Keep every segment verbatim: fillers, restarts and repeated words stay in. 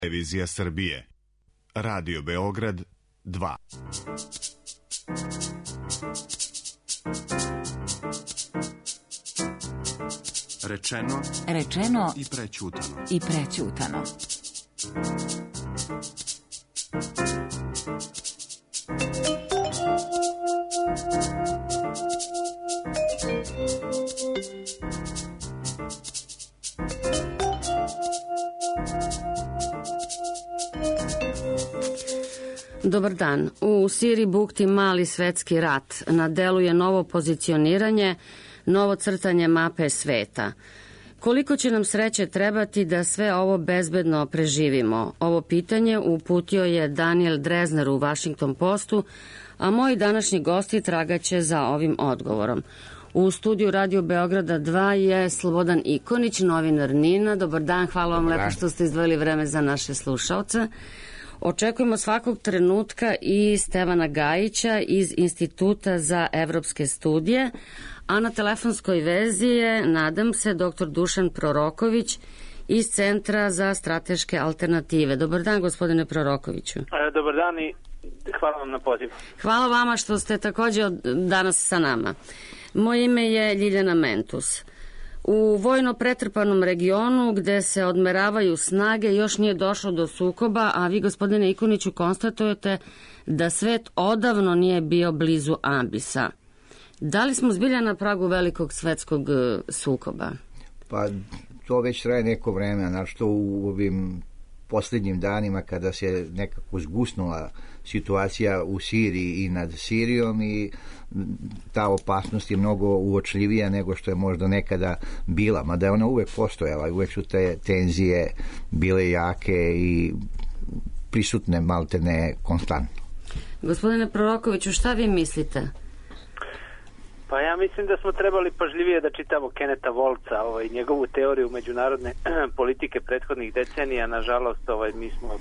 Televizija Srbije. Radio Beograd dva. Rečeno, rečeno i prećutano. I prećutano. Dobar dan. U Siriji bukti mali svetski rat. Na delu je novo pozicioniranje, novo crtanje mape sveta. Koliko će nam sreće trebati da sve ovo bezbedno preživimo? Ovo pitanje uputio je Daniel Drezner u Washington Postu, a moji današnji gosti tragaće za ovim odgovorom. U studiju Radio Beograda dva je Slobodan Ikonić, novinar NIN-a. Dobar dan, hvala vam lepo što ste izdvojili vreme za naše slušaoce. Očekujemo svakog trenutka i Stevana Gajića iz Instituta za evropske studije, a na telefonskoj vezi je, nadam se, doktor Dušan Proroković iz Centra za strateške alternative. Dobar dan, gospodine Prorokoviću. Dobar dan i hvala vam na pozivu. Hvala vama što ste takođe danas sa nama. Moje ime je Ljiljana Mentus. U vojno pretrpanom regionu gde se odmeravaju snage još nije došlo do sukoba, a vi, gospodine Ikoniću, konstatujete da svet odavno nije bio blizu ambisa. Da li smo zbilja na pragu velikog svetskog sukoba? Pa to već traje neko vreme, našto u ovim posljednjim danima kada se nekako zgusnula situacija u Siriji i nad Sirijom i ta opasnost je mnogo uočljivija nego što je možda nekada bila, mada je ona uvek postojala i uvek su te tenzije bile jake i prisutne maltene konstantno. Gospodine Prorokoviću, šta vi mislite? Pa ja mislim da smo trebali pažljivije da čitamo Kennetha Woltza, ovaj, njegovu teoriju međunarodne politike prethodnih decenija. Nažalost, ovaj, mi smo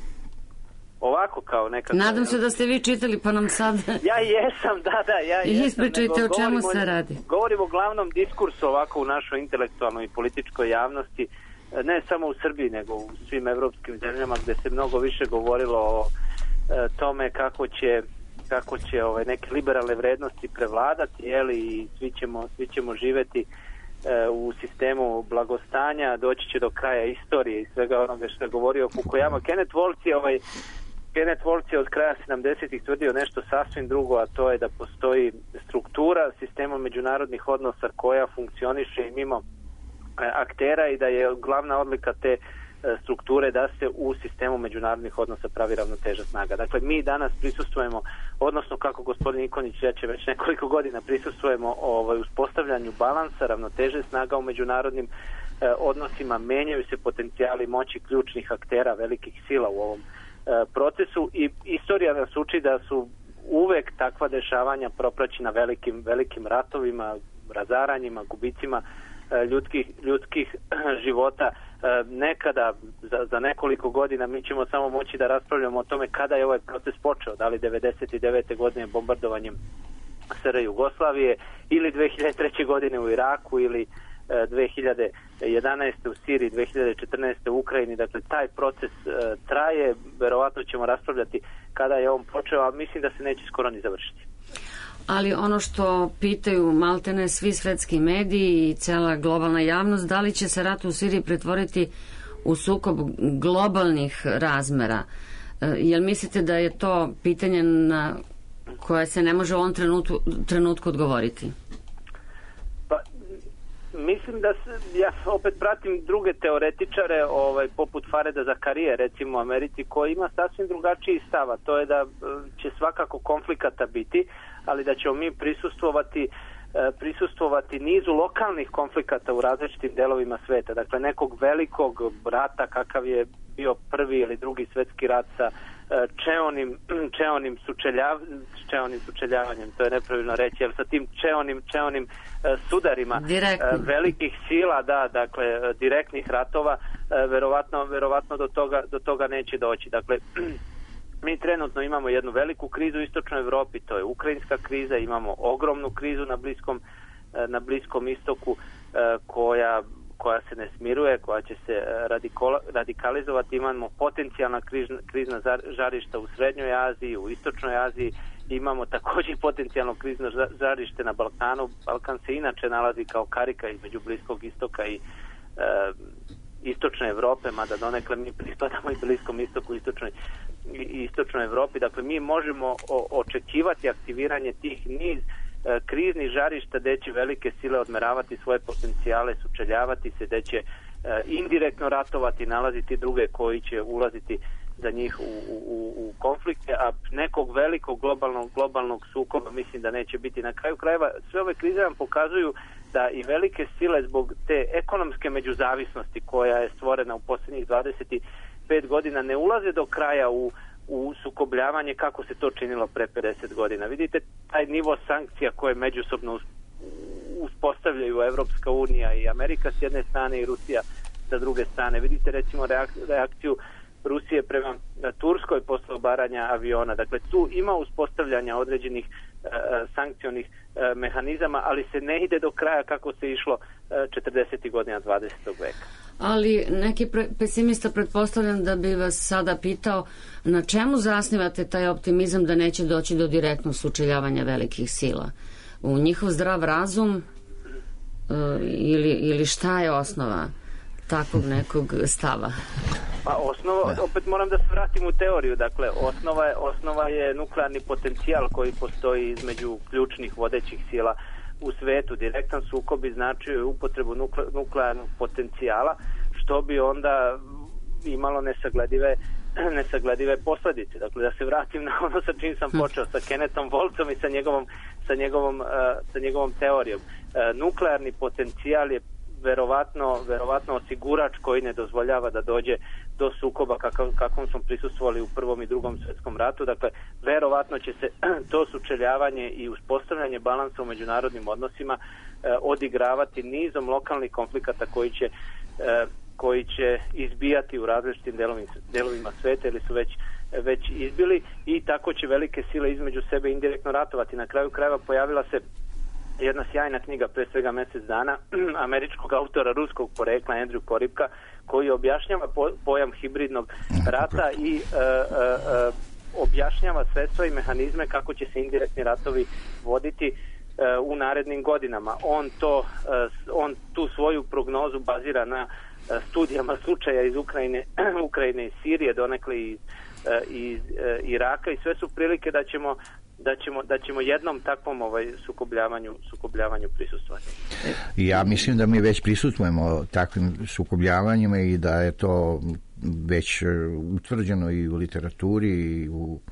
ovako kao nekako... Nadam se da ste vi čitali, pa nam sad... Ja jesam, da, da, ja jesam. Ispričajte o čemu se radi. Govorimo o glavnom diskursu ovako u našoj intelektualnoj i političkoj javnosti, ne samo u Srbiji, nego u svim evropskim zemljama gde se mnogo više govorilo o e, tome kako će kako će ovaj, neke liberalne vrednosti prevladati, jeli, i svi ćemo, svi ćemo živeti e, u sistemu blagostanja, doći će do kraja istorije i svega onoga što je govorio Fukuyama. Kenneth Woltz je, ovaj, Kenneth Woltz je od kraja sedamdesetih tvrdio nešto sasvim drugo, a to je da postoji struktura sistema međunarodnih odnosa koja funkcioniše i mimo e, aktera i da je glavna odlika te strukture da se u sistemu međunarodnih odnosa pravi ravnoteža snaga. Dakle, mi danas prisustvujemo, odnosno kako gospodin Ikonić reče, već nekoliko godina prisustvujemo ovaj, uspostavljanju balansa, ravnoteže snaga u međunarodnim eh, odnosima, menjaju se potencijali moći ključnih aktera, velikih sila u ovom eh, procesu i istorija nas uči da su uvek takva dešavanja propraćena velikim, velikim ratovima, razaranjima, gubicima eh, ljudskih, ljudskih života. Nekada, za, za nekoliko godina, mi ćemo samo moći da raspravljamo o tome kada je ovaj proces počeo, da li devedeset devete godine bombardovanjem S R Jugoslavije ili dve hiljade treće godine u Iraku ili e, dve hiljade jedanaeste u Siriji, dve hiljade četrnaeste u Ukrajini. Dakle, taj proces e, traje, verovatno ćemo raspravljati kada je on počeo, a mislim da se neće skoro ni završiti. Ali ono što pitaju maltene svi svetski mediji i cela globalna javnost, da li će se rat u Siriji pretvoriti u sukob globalnih razmera? Jel mislite da je to pitanje na koje se ne može u ovom trenutku, trenutku odgovoriti? Pa, mislim da se, ja opet pratim druge teoretičare, ovaj, poput Fareda Zakarije, recimo u Americi, koji ima sasvim drugačiji stav, a to je da će svakako konflikata biti, ali da ćemo mi prisustvovati, prisustvovati nizu lokalnih konflikata u različitim delovima sveta. Dakle, nekog velikog rata kakav je bio prvi ili drugi svetski rat sa čeonim, čeonim, sučeljav, čeonim sučeljavanjem, to je nepravilno reći, ali sa tim čeonim, čeonim sudarima Direktni. velikih sila, da, dakle, direktnih ratova, verovatno, verovatno do toga, do toga neće doći. Dakle, mi trenutno imamo jednu veliku krizu u istočnoj Evropi, to je ukrajinska kriza, imamo ogromnu krizu na Bliskom, na Bliskom istoku koja, koja se ne smiruje, koja će se radikola, radikalizovati. Imamo potencijalna krizna, krizna žarišta u Srednjoj Aziji, u Istočnoj Aziji, imamo također potencijalno krizno žarište na Balkanu. Balkan se inače nalazi kao karika između Bliskog istoka i e, Istočne Evrope, mada donekle mi pripadamo i Bliskom istoku i Istočnoj, i Istočnoj Evropi. Dakle, mi možemo o, očekivati aktiviranje tih niz e, kriznih žarišta gdje će velike sile odmeravati svoje potencijale, sučeljavati se, gdje će e, indirektno ratovati, nalaziti druge koji će ulaziti za njih u, u, u konflikte, a nekog velikog globalnog, globalnog sukoba mislim da neće biti. Na kraju krajeva sve ove krize vam pokazuju da i velike sile zbog te ekonomske međuzavisnosti koja je stvorena u posljednjih dvadeset pet godina ne ulaze do kraja u, u sukobljavanje kako se to činilo pre pedeset godina. Vidite taj nivo sankcija koje međusobno uspostavljaju Evropska unija i Amerika s jedne strane i Rusija sa druge strane. Vidite recimo reakciju Rusije prema Turskoj posle obaranja aviona. Dakle, tu ima uspostavljanja određenih e, sankcionih e, mehanizama, ali se ne ide do kraja kako se išlo e, četrdesetih godina dvadesetog veka. Ali neki pre, pesimista pretpostavljam da bi vas sada pitao na čemu zasnivate taj optimizam da neće doći do direktnog sučeljavanja velikih sila? U njihov zdrav razum e, ili, ili šta je osnova takvog nekog stava? Pa osnova, opet moram da se vratim u teoriju, dakle osnova je, osnova je nuklearni potencijal koji postoji između ključnih vodećih sila u svetu. Direktan sukob bi značio upotrebu nukle, nuklearnog potencijala, što bi onda imalo nesagledive nesagledive posljedice. Dakle, da se vratim na ono sa čim sam počeo, sa Kennethom Waltzom i sa njegovom, sa njegovom, uh, sa njegovom teorijom. Uh, nuklearni potencijal je verovatno, verovatno osigurač koji ne dozvoljava da dođe do sukoba kakav, kakvom smo prisustvovali u Prvom i Drugom svjetskom ratu. Dakle, verovatno će se to sučeljavanje i uspostavljanje balansa u međunarodnim odnosima eh, odigravati nizom lokalnih konflikata koji će, eh, koji će izbijati u različitim delovima, delovima sveta ili su već, već izbili i tako će velike sile između sebe indirektno ratovati. Na kraju krajeva pojavila se jedna sjajna knjiga pre svega mjesec dana američkog autora ruskog porekla Andrew Koripka koji objašnjava po, pojam hibridnog rata i uh, uh, uh, objašnjava sredstva i mehanizme kako će se indirektni ratovi voditi uh, u narednim godinama. On to uh, on tu svoju prognozu bazira na uh, studijama slučaja iz Ukrajine, Ukrajine i Sirije, donekle iz, uh, iz uh, Iraka i sve su prilike da ćemo da ćemo, da ćemo jednom takvom ovaj sukobljavanju, sukobljavanju prisustvovati. Ja mislim da mi već prisustvujemo takvim sukobljavanjima i da je to već utvrđeno i u literaturi i u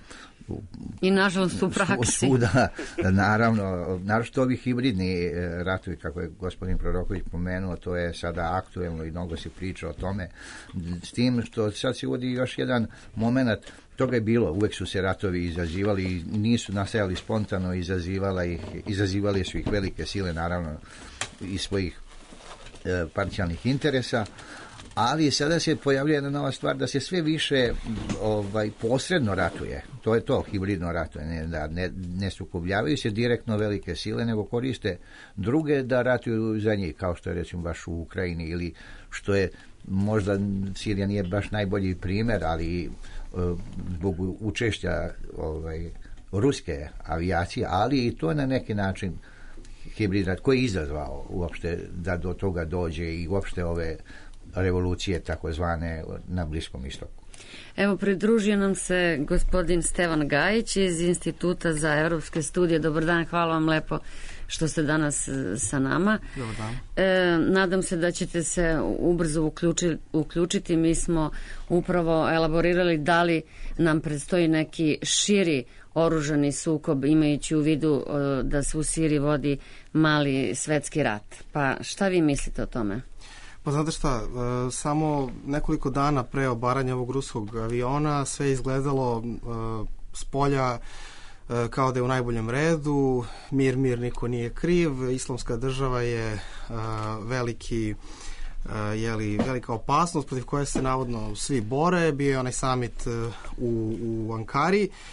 i nažalost u praksi. Svuda, naravno, naravno ovi hibridni ratovi, kako je gospodin Proroković pomenuo, to je sada aktuelno i mnogo se priča o tome, s tim što sad se uvodi još jedan moment. Toga je bilo, uvek su se ratovi izazivali i nisu nastajali spontano, izazivala ih, izazivali su ih velike sile, naravno, iz svojih e, parcijalnih interesa, ali sada se pojavljuje jedna nova stvar da se sve više ovaj, posredno ratuje. To je to, hibridno ratuje, ne, da ne, ne sukobljavaju se direktno velike sile, nego koriste druge da ratuju za njih, kao što je recimo baš u Ukrajini ili što je, možda Sirija nije baš najbolji primjer, ali zbog učešća ovaj, ruske avijacije, ali i to je na neki način hibridni rat koji je izazvao uopšte da do toga dođe i uopšte ove revolucije takozvane na Bliskom istoku. Evo, pridružio nam se gospodin Stevan Gajić iz Instituta za evropske studije. Dobar dan, hvala vam lepo što ste danas sa nama. Dobar dan. E, nadam se da ćete se ubrzo uključi, uključiti. Mi smo upravo elaborirali da li nam predstoji neki širi oružani sukob, imajući u vidu e, da se u Siriji vodi mali svetski rat. Pa šta vi mislite o tome? Pa znate šta, e, samo nekoliko dana pre obaranja ovog ruskog aviona sve je izgledalo e, s polja e, kao da je u najboljem redu, mir, mir, niko nije kriv, islamska država je e, veliki, e, jeli, velika opasnost protiv koje se navodno svi bore, bio je onaj summit e, u, u Ankari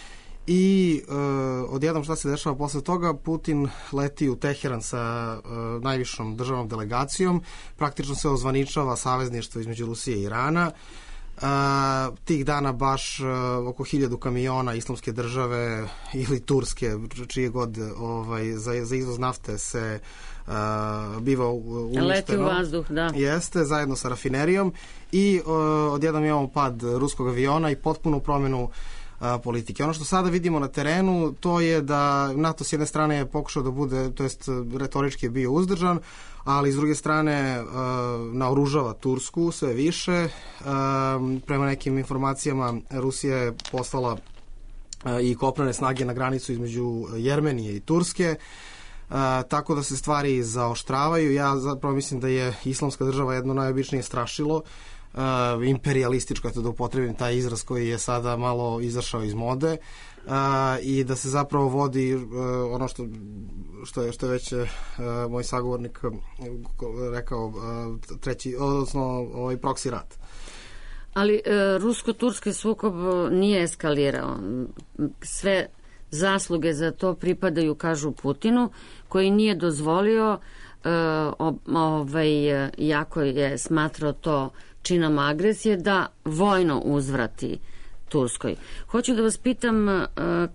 I e, odjednom šta se dešava posle toga, Putin leti u Teheran sa e, najvišom državnom delegacijom, praktično se ozvaničava savezništvo između Rusije i Irana. Uh, tih dana baš uh, oko hiljadu kamiona islamske države ili turske, čije god ovaj, za, za izvoz nafte se uh, biva uništeno. Leti u vazduh, da. Jeste, zajedno sa rafinerijom i uh, odjednom imamo pad ruskog aviona i potpunu promjenu uh, politike. Ono što sada vidimo na terenu, to je da NATO s jedne strane je pokušao da bude, to jest retorički je bio uzdržan, ali s druge strane uh, naoružava Tursku sve više. Uh, prema nekim informacijama Rusija je poslala uh, i kopnene snage na granicu između Jermenije i Turske, uh, tako da se stvari zaoštravaju. Ja zapravo mislim da je islamska država jedno najobičnije strašilo, uh, imperialističko, eto da upotrebim taj izraz koji je sada malo izašao iz mode, uh, i da se zapravo vodi uh, ono što što je, što je već uh, moj sagovornik uh, rekao, uh, treći, odnosno ovaj proksi rat. Ali uh, rusko-turski sukob nije eskalirao. Sve zasluge za to pripadaju, kažu, Putinu, koji nije dozvolio, uh, ovaj, jako je smatrao to činom agresije, da vojno uzvrati Turskoj. Hoću da vas pitam, uh,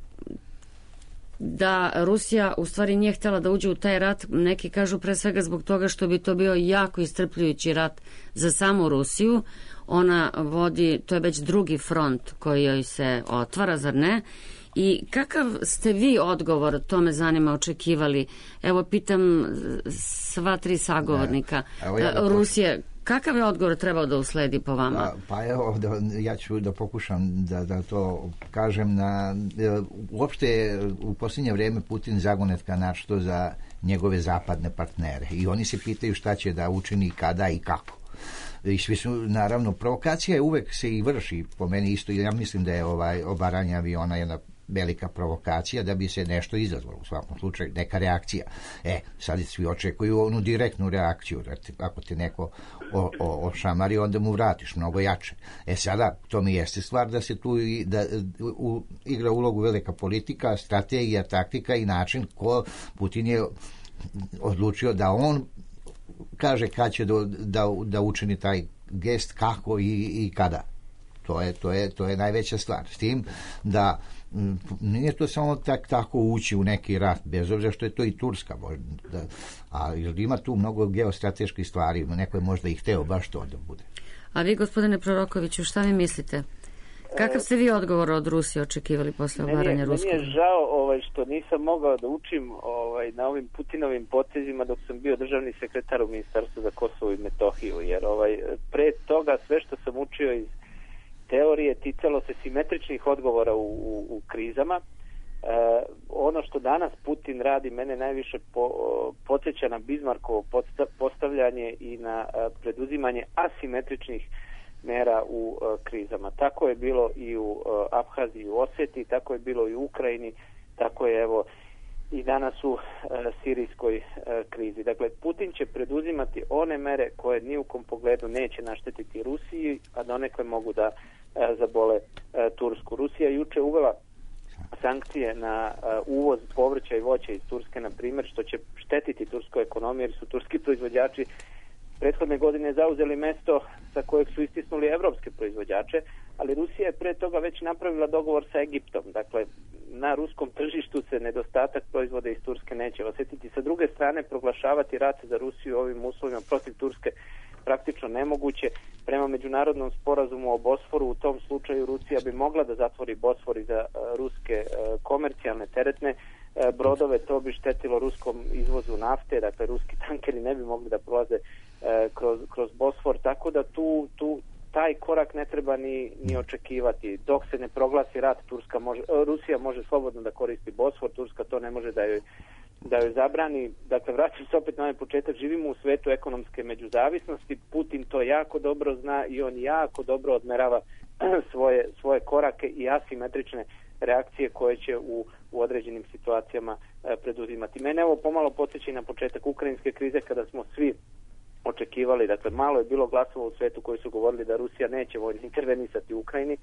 da Rusija u stvari nije htjela da uđe u taj rat, neki kažu pre svega zbog toga što bi to bio jako iscrpljujući rat za samu Rusiju. Ona vodi, to je već drugi front koji joj se otvara, zar ne? I kakav ste vi odgovor, to me zanima, očekivali? Evo, pitam sva tri sagovornika ja Rusije, kakav je odgovor trebao da usledi po vama? Pa, pa evo, da, ja ću da pokušam da, da to kažem. Na, uopšte u posljednje vrijeme Putin zagonetka našto za njegove zapadne partnere i oni se pitaju šta će da učini, kada i kako. I svi su, naravno, provokacija je uvek se i vrši, po meni isto, ja mislim da je ovaj obaranje aviona jedna velika provokacija da bi se nešto izazvalo, u svakom slučaju neka reakcija. E, sad svi očekuju onu direktnu reakciju, ako te neko o, o, ošamari, onda mu vratiš mnogo jače. E sada, to mi jeste stvar da se tu i, da, u, igra ulogu velika politika, strategija, taktika i način ko Putin je odlučio da on kaže kad će do, da, da učini taj gest, kako i, i kada. To je, to je, to je najveća stvar. S tim da m, nije to samo tak, tako ući u neki rat, bez obzira što je to i Turska možda, da, a ima tu mnogo geostrateških stvari, neko je možda i hteo baš to da bude. A vi, gospodine Prorokoviću, šta vi mislite? Kakav ste vi odgovor od Rusije očekivali posle obaranja Ruskog? Meni je žao ovaj, što nisam mogao da učim ovaj, na ovim Putinovim potezima dok sam bio državni sekretar u Ministarstvu za Kosovo i Metohiju, jer ovaj, pre toga sve što sam učio iz teorije ticalo se simetričnih odgovora u, u, u krizama. E, ono što danas Putin radi mene najviše po, podsjeća na Bismarckovo postavljanje i na a, preduzimanje asimetričnih mera u uh, krizama. Tako je bilo i u uh, Abhaziji, u Oseti, tako je bilo i u Ukrajini, tako je evo i danas u uh, sirijskoj uh, krizi. Dakle, Putin će preduzimati one mere koje ni u kom pogledu neće naštetiti Rusiji, a donekle mogu da uh, zabole uh, Tursku. Rusija juče uvela sankcije na uh, uvoz povrća i voća iz Turske, na primjer, što će štetiti turskoj ekonomiji, jer su turski proizvođači prethodne godine zauzeli mesto sa kojeg su istisnuli evropske proizvođače, ali Rusija je pre toga već napravila dogovor sa Egiptom. Dakle, na ruskom tržištu se nedostatak proizvoda iz Turske neće osjetiti. Sa druge strane, proglašavati rat za Rusiju ovim uslovima protiv Turske praktično nemoguće. Prema međunarodnom sporazumu o Bosforu, u tom slučaju Rusija bi mogla da zatvori Bosfor i za uh, ruske uh, komercijalne teretne uh, brodove. To bi štetilo ruskom izvozu nafte, dakle ruski tankeri ne bi mogli da prolaze Kroz, kroz Bosfor, tako da tu, tu taj korak ne treba ni, ni očekivati. Dok se ne proglasi rat, Turska može, Rusija može slobodno da koristi Bosfor, Turska to ne može da joj, da joj zabrani. Dakle, vraćam se opet na ovaj početak, živimo u svetu ekonomske međuzavisnosti, Putin to jako dobro zna i on jako dobro odmerava svoje, svoje korake i asimetrične reakcije koje će u, u određenim situacijama e, preduzimati. Mene ovo pomalo podsjeća na početak ukrajinske krize kada smo svi očekivali, dakle malo je bilo glasova u svetu koji su govorili da Rusija neće vojno intervenisati u Ukrajini,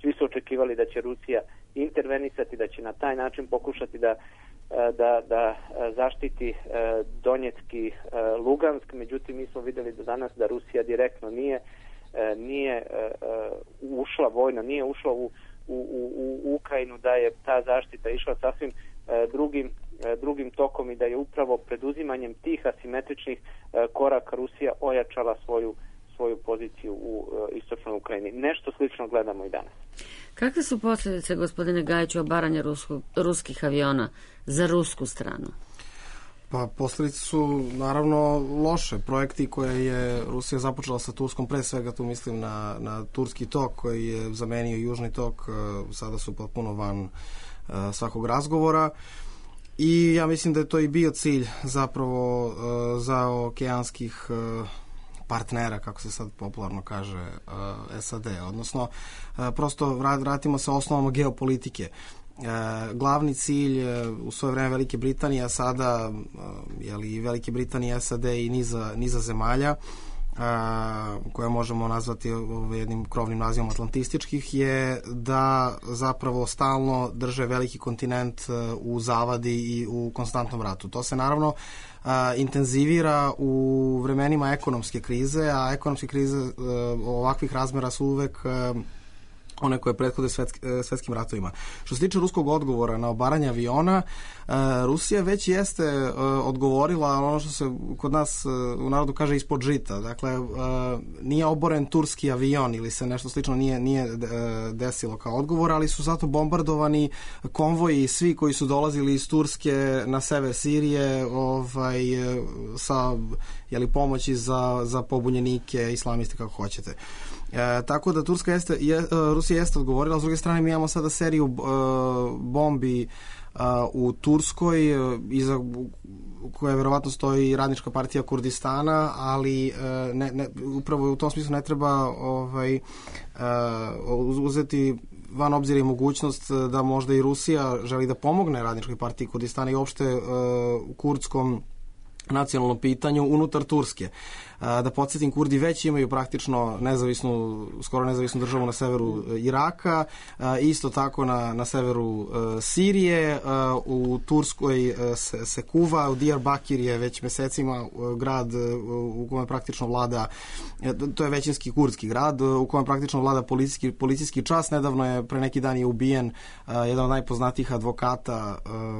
Svi su očekivali da će Rusija intervenisati, da će na taj način pokušati da da, da zaštiti Donjecki, Lugansk, međutim mi smo vidjeli do danas da Rusija direktno nije nije ušla vojno, nije ušla u, u, u, u Ukrajinu, da je ta zaštita išla sasvim drugim, drugim tokom i da je upravo preduzimanjem tih asimetričnih koraka Rusija ojačala svoju svoju poziciju u istočnoj Ukrajini. Nešto slično gledamo i danas. Kakve su posljedice, gospodine Gajiću, obaranja ruskog, ruskih aviona za rusku stranu? Pa posljedice su naravno loše. Projekti koje je Rusija započela sa Turskom, pre svega tu mislim na, na Turski tok koji je zamenio Južni tok, sada su potpuno van svakog razgovora. I ja mislim da je to i bio cilj zapravo za okeanskih partnera, kako se sad popularno kaže, S A D, odnosno prosto vratimo se osnovama geopolitike. Glavni cilj u svoje vreme Velike Britanije, a sada jeli, Velike Britanije, S A D i niza, niza zemalja, koje možemo nazvati jednim krovnim nazivom atlantističkih, je da zapravo stalno drže veliki kontinent u zavadi i u konstantnom ratu. To se naravno intenzivira u vremenima ekonomske krize, a ekonomske krize ovakvih razmera su uvek one koje prethode svetski, svetskim ratovima. Što se tiče ruskog odgovora na obaranje aviona, Rusija već jeste odgovorila ono što se kod nas u narodu kaže ispod žita. Dakle, nije oboren turski avion ili se nešto slično nije, nije desilo kao odgovor, ali su zato bombardovani konvoji svi koji su dolazili iz Turske na sever Sirije ovaj, sa jeli, pomoći za, za pobunjenike, islamiste, kako hoćete. E, tako da Turska jeste, je, Rusija jeste odgovorila, s druge strane mi imamo sada seriju e, bombi e, u Turskoj, e, iza koje verovatno stoji Radnička partija Kurdistana, ali e, ne, ne, upravo u tom smislu ne treba ovaj, e, uzeti van obzira i mogućnost da možda i Rusija želi da pomogne Radničkoj partiji Kurdistana i uopšte e, kurdskom nacionalnom pitanju unutar Turske. Da podsjetim, Kurdi već imaju praktično nezavisnu, skoro nezavisnu državu na severu Iraka, isto tako na, na severu Sirije, u Turskoj se, se kuva, u Diyarbakir je već mesecima grad u kojem praktično vlada, to je većinski kurdski grad, u kojem praktično vlada policijski, policijski čas. Nedavno je, pre neki dan je ubijen jedan od najpoznatijih advokata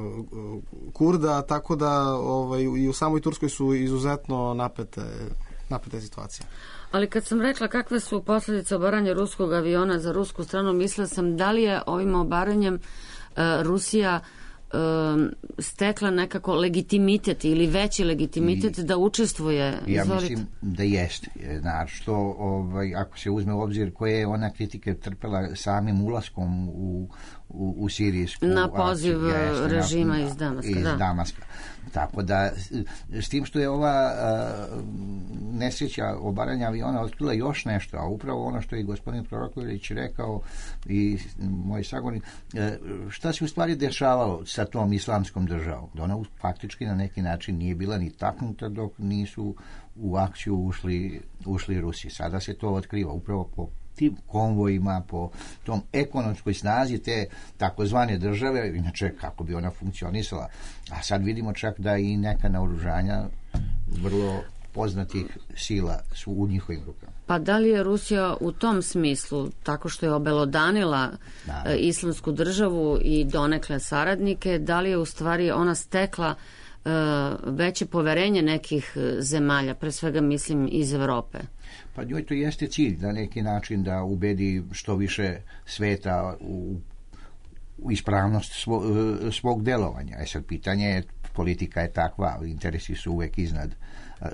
Kurda, tako da ovaj, i u samoj Turskoj su izuzetno napete napete situacije. Ali kad sam rekla kakve su posljedice obaranja ruskog aviona za rusku stranu, mislila sam da li je ovim obaranjem uh, Rusija uh, stekla nekako legitimitet ili veći legitimitet I, da učestvuje. Ja Izvolite. Mislim da jeste. Znači, što, ovaj, ako se uzme u obzir koje je ona kritike trpela samim ulaskom u, u, u sirijsku na poziv akciju, jeste, režima na, iz Damaska. Iz da. Damaska. Tako da, s tim što je ova uh, nesreća obaranja aviona otkrila još nešto, a upravo ono što je gospodin Proroković rekao i moj sagovornik, uh, šta se u stvari dešavalo sa tom islamskom državom? Da ona faktički na neki način nije bila ni taknuta dok nisu u akciju ušli, ušli Rusi. Sada se to otkriva upravo po tim konvojima, po tom ekonomskoj snazi te takozvane države, inače kako bi ona funkcionisala. A sad vidimo čak da i neka naoružanja vrlo poznatih sila su u njihovim rukama. Pa da li je Rusija u tom smislu, tako što je obelodanila da. islamsku državu i donekle saradnike, da li je u stvari ona stekla uh, veće poverenje nekih zemalja, pre svega mislim iz Evrope? Pa njoj to jeste cilj, na neki način da ubedi što više sveta u, u ispravnost svo, svog delovanja. E sad, pitanje je, politika je takva, interesi su uvek iznad uh,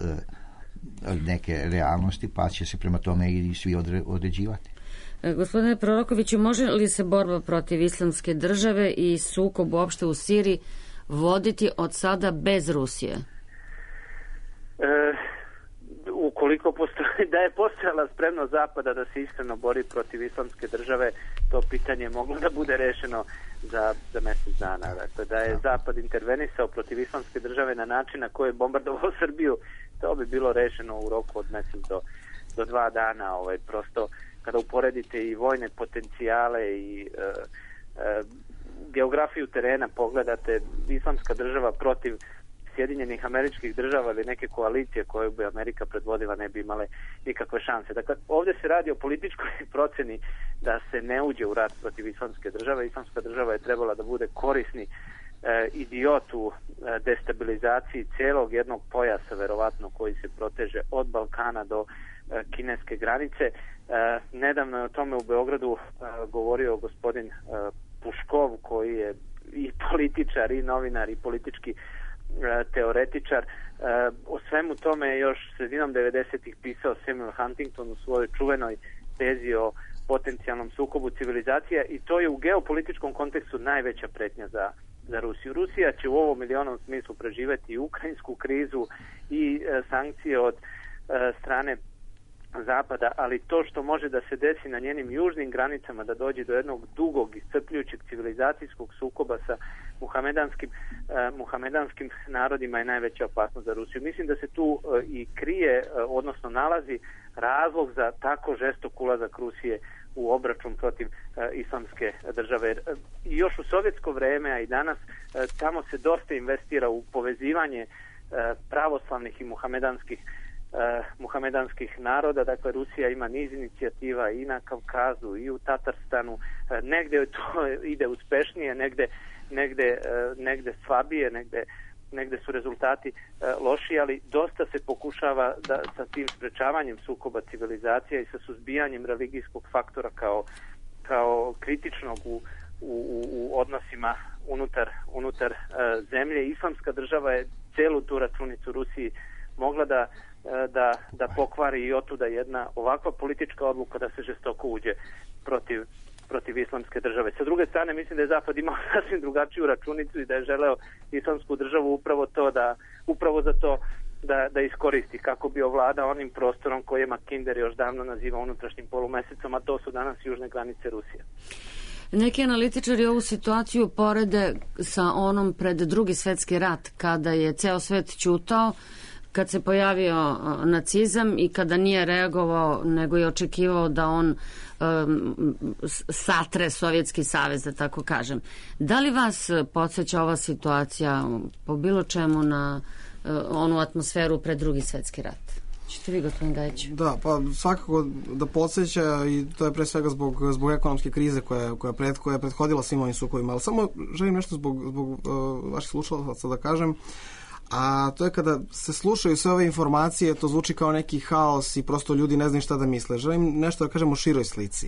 neke realnosti, pa će se prema tome i svi odre, određivati. Gospodine Prorokoviću, može li se borba protiv islamske države i sukob uopšte u Siriji voditi od sada bez Rusije? E, ukoliko postoji, da je postojala spremnost Zapada da se iskreno bori protiv islamske države, to pitanje je moglo da bude rešeno za, za mjesec dana. Dakle, da je Zapad intervenisao protiv islamske države na način na koji je bombardovao Srbiju, to bi bilo rešeno u roku od mjesec do, do dva dana. Ovaj, prosto kada uporedite i vojne potencijale i e, e, geografiju terena, pogledate Islamska država protiv Sjedinjenih Američkih Država ili neke koalicije koju bi Amerika predvodila ne bi imale nikakve šanse. Dakle, ovdje se radi o političkoj proceni da se ne uđe u rat protiv Islamske države. Islamska država je trebala da bude korisni e, idiot u e, destabilizaciji cijelog jednog pojasa, verovatno, koji se proteže od Balkana do e, kineske granice. E, nedavno je o tome u Beogradu e, govorio gospodin e, Puškov, koji je i političar, i novinar, i politički teoretičar. O svemu tome je još sredinom devedesetih pisao Samuel Huntington u svojoj čuvenoj tezi o potencijalnom sukobu civilizacija, i to je u geopolitičkom kontekstu najveća pretnja za, za Rusiju. Rusija će u ovom ili onom smislu preživeti i ukrajinsku krizu i e, sankcije od e, strane Zapada, ali to što može da se desi na njenim južnim granicama, da dođe do jednog dugog, iscrpljujućeg civilizacijskog sukoba sa muhamedanskim, uh, muhamedanskim narodima, je najveća opasnost za Rusiju. Mislim da se tu uh, i krije, uh, odnosno nalazi razlog za tako žestok ulazak Rusije u obračun protiv uh, Islamske države. Uh, još u sovjetsko vreme, a i danas, uh, tamo se dosta investira u povezivanje uh, pravoslavnih i muhamedanskih Uh, muhamedanskih naroda. Dakle, Rusija ima niz inicijativa i na Kavkazu i u Tatarstanu. Uh, negde to ide uspešnije, negde, negde, uh, negde slabije, negde, negde su rezultati uh, loši, ali dosta se pokušava da sa tim sprečavanjem sukoba civilizacija i sa suzbijanjem religijskog faktora kao, kao kritičnog u, u, u odnosima unutar, unutar uh, zemlje. Islamska država je celu tu računicu Rusiji mogla da da, da pokvari, i otuda jedna ovakva politička odluka da se žestoko uđe protiv, protiv Islamske države. Sa druge strane, mislim da je Zapad imao sasvim drugačiju računicu i da je želeo Islamsku državu upravo to da, upravo za to da, da iskoristi, kako bi ovladao onim prostorom koji je Mackinder još davno nazivao unutrašnjim polumesecom, a to su danas južne granice Rusije. Neki analitičari ovu situaciju porede sa onom pred Drugi svetski rat, kada je ceo svet ćutao, kad se pojavio nacizam i kada nije reagovao, nego je očekivao da on um, satre Sovjetski savez, da tako kažem. Da li vas podsjeća ova situacija po bilo čemu na uh, onu atmosferu pred Drugi svetski rat? Čete vi, gospodin Gajić? Da, pa svakako da podsjeća, i to je pre svega zbog, zbog ekonomske krize koja, koja, pred, koja je prethodila svim ovim sukovima. Ali samo želim nešto zbog, zbog uh, vaših slušalaca da kažem. A to je kada se slušaju sve ove informacije, to zvuči kao neki haos i prosto ljudi ne znaju šta da misle. Želim nešto da kažem o široj slici.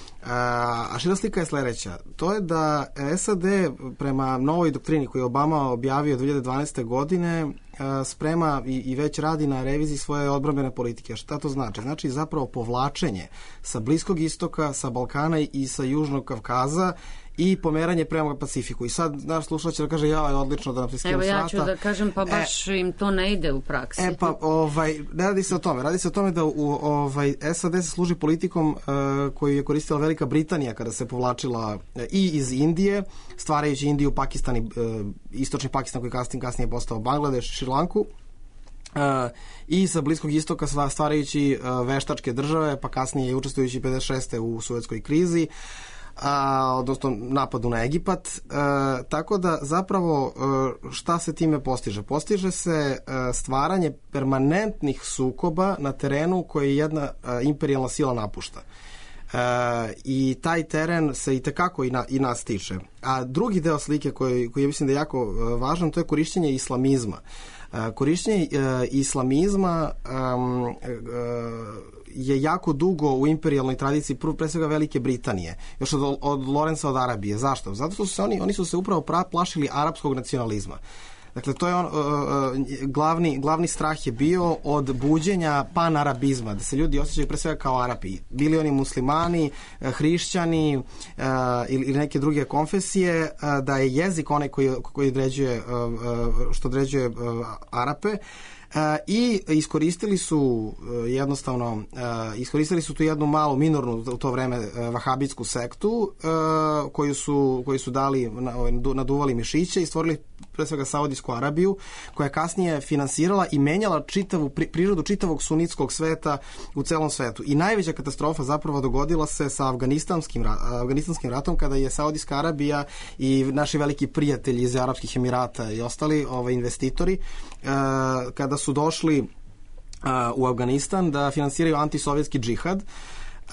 A šira slika je sledeća. To je da S A D prema novoj doktrini koju je Obama objavio dve hiljade dvanaeste. godine sprema i, i već radi na reviziji svoje odbrambene politike. Šta to znači? Znači zapravo povlačenje sa Bliskog istoka, sa Balkana i sa Južnog Kavkaza i pomeranje prema Pacifiku. I sad naš slušalac će da kaže, ja, je odlično da nam se skinu Evo, s ja vrata. ću da kažem, pa baš e, im to ne ide u praksi. E, pa, ovaj, ne radi se o tome. Radi se o tome da u ovaj, S A D se služi politikom uh, koju je koristila Velika Britanija kada se povlačila uh, i iz Indije, stvarajući Indiju, Pakistan i uh, istočni Pakistan koji kasnije, kasnije postao Bangladeš, Šrilanku. Uh, i sa Bliskog istoka stvarajući uh, veštačke države, pa kasnije učestvujući pedeset šeste u Sovjetskoj krizi, a, odnosno napadu na Egipat. E, tako da zapravo e, šta se time postiže? Postiže se e, stvaranje permanentnih sukoba na terenu koji jedna e, imperijalna sila napušta. E, i taj teren se i tekako i, na, i nas tiče. A drugi deo slike koji, koji mislim da je jako e, važan, to je korišćenje islamizma. E, korišćenje e, islamizma e, e, je jako dugo u imperijalnoj tradiciji, prvo pre svega Velike Britanije, još od, od Lorenza od Arabije. Zašto? Zato što su se oni, oni su se upravo pra, plašili arapskog nacionalizma. Dakle, to je on, uh, glavni, glavni strah je bio od buđenja panarabizma, da se ljudi osjećaju pre svega kao Arapi. Bili oni muslimani, hrišćani uh, ili, ili neke druge konfesije, uh, da je jezik onaj koji, koji određuje, uh, što određuje uh, Arape. Uh, i iskoristili su uh, jednostavno uh, iskoristili su tu jednu malu minornu u to vreme uh, vahabitsku sektu uh, koju su koju su dali na, naduvali mišiće i stvorili pre svega Saudijsku Arabiju, koja je kasnije finansirala i menjala čitavu prirodu čitavog sunitskog sveta u celom svetu. I najveća katastrofa zapravo dogodila se sa afganistanskim, afganistanskim ratom, kada je Saudijska Arabija i naši veliki prijatelji iz Arapskih Emirata i ostali ovaj, investitori, kada su došli u Afganistan da finansiraju antisovjetski džihad. Uh,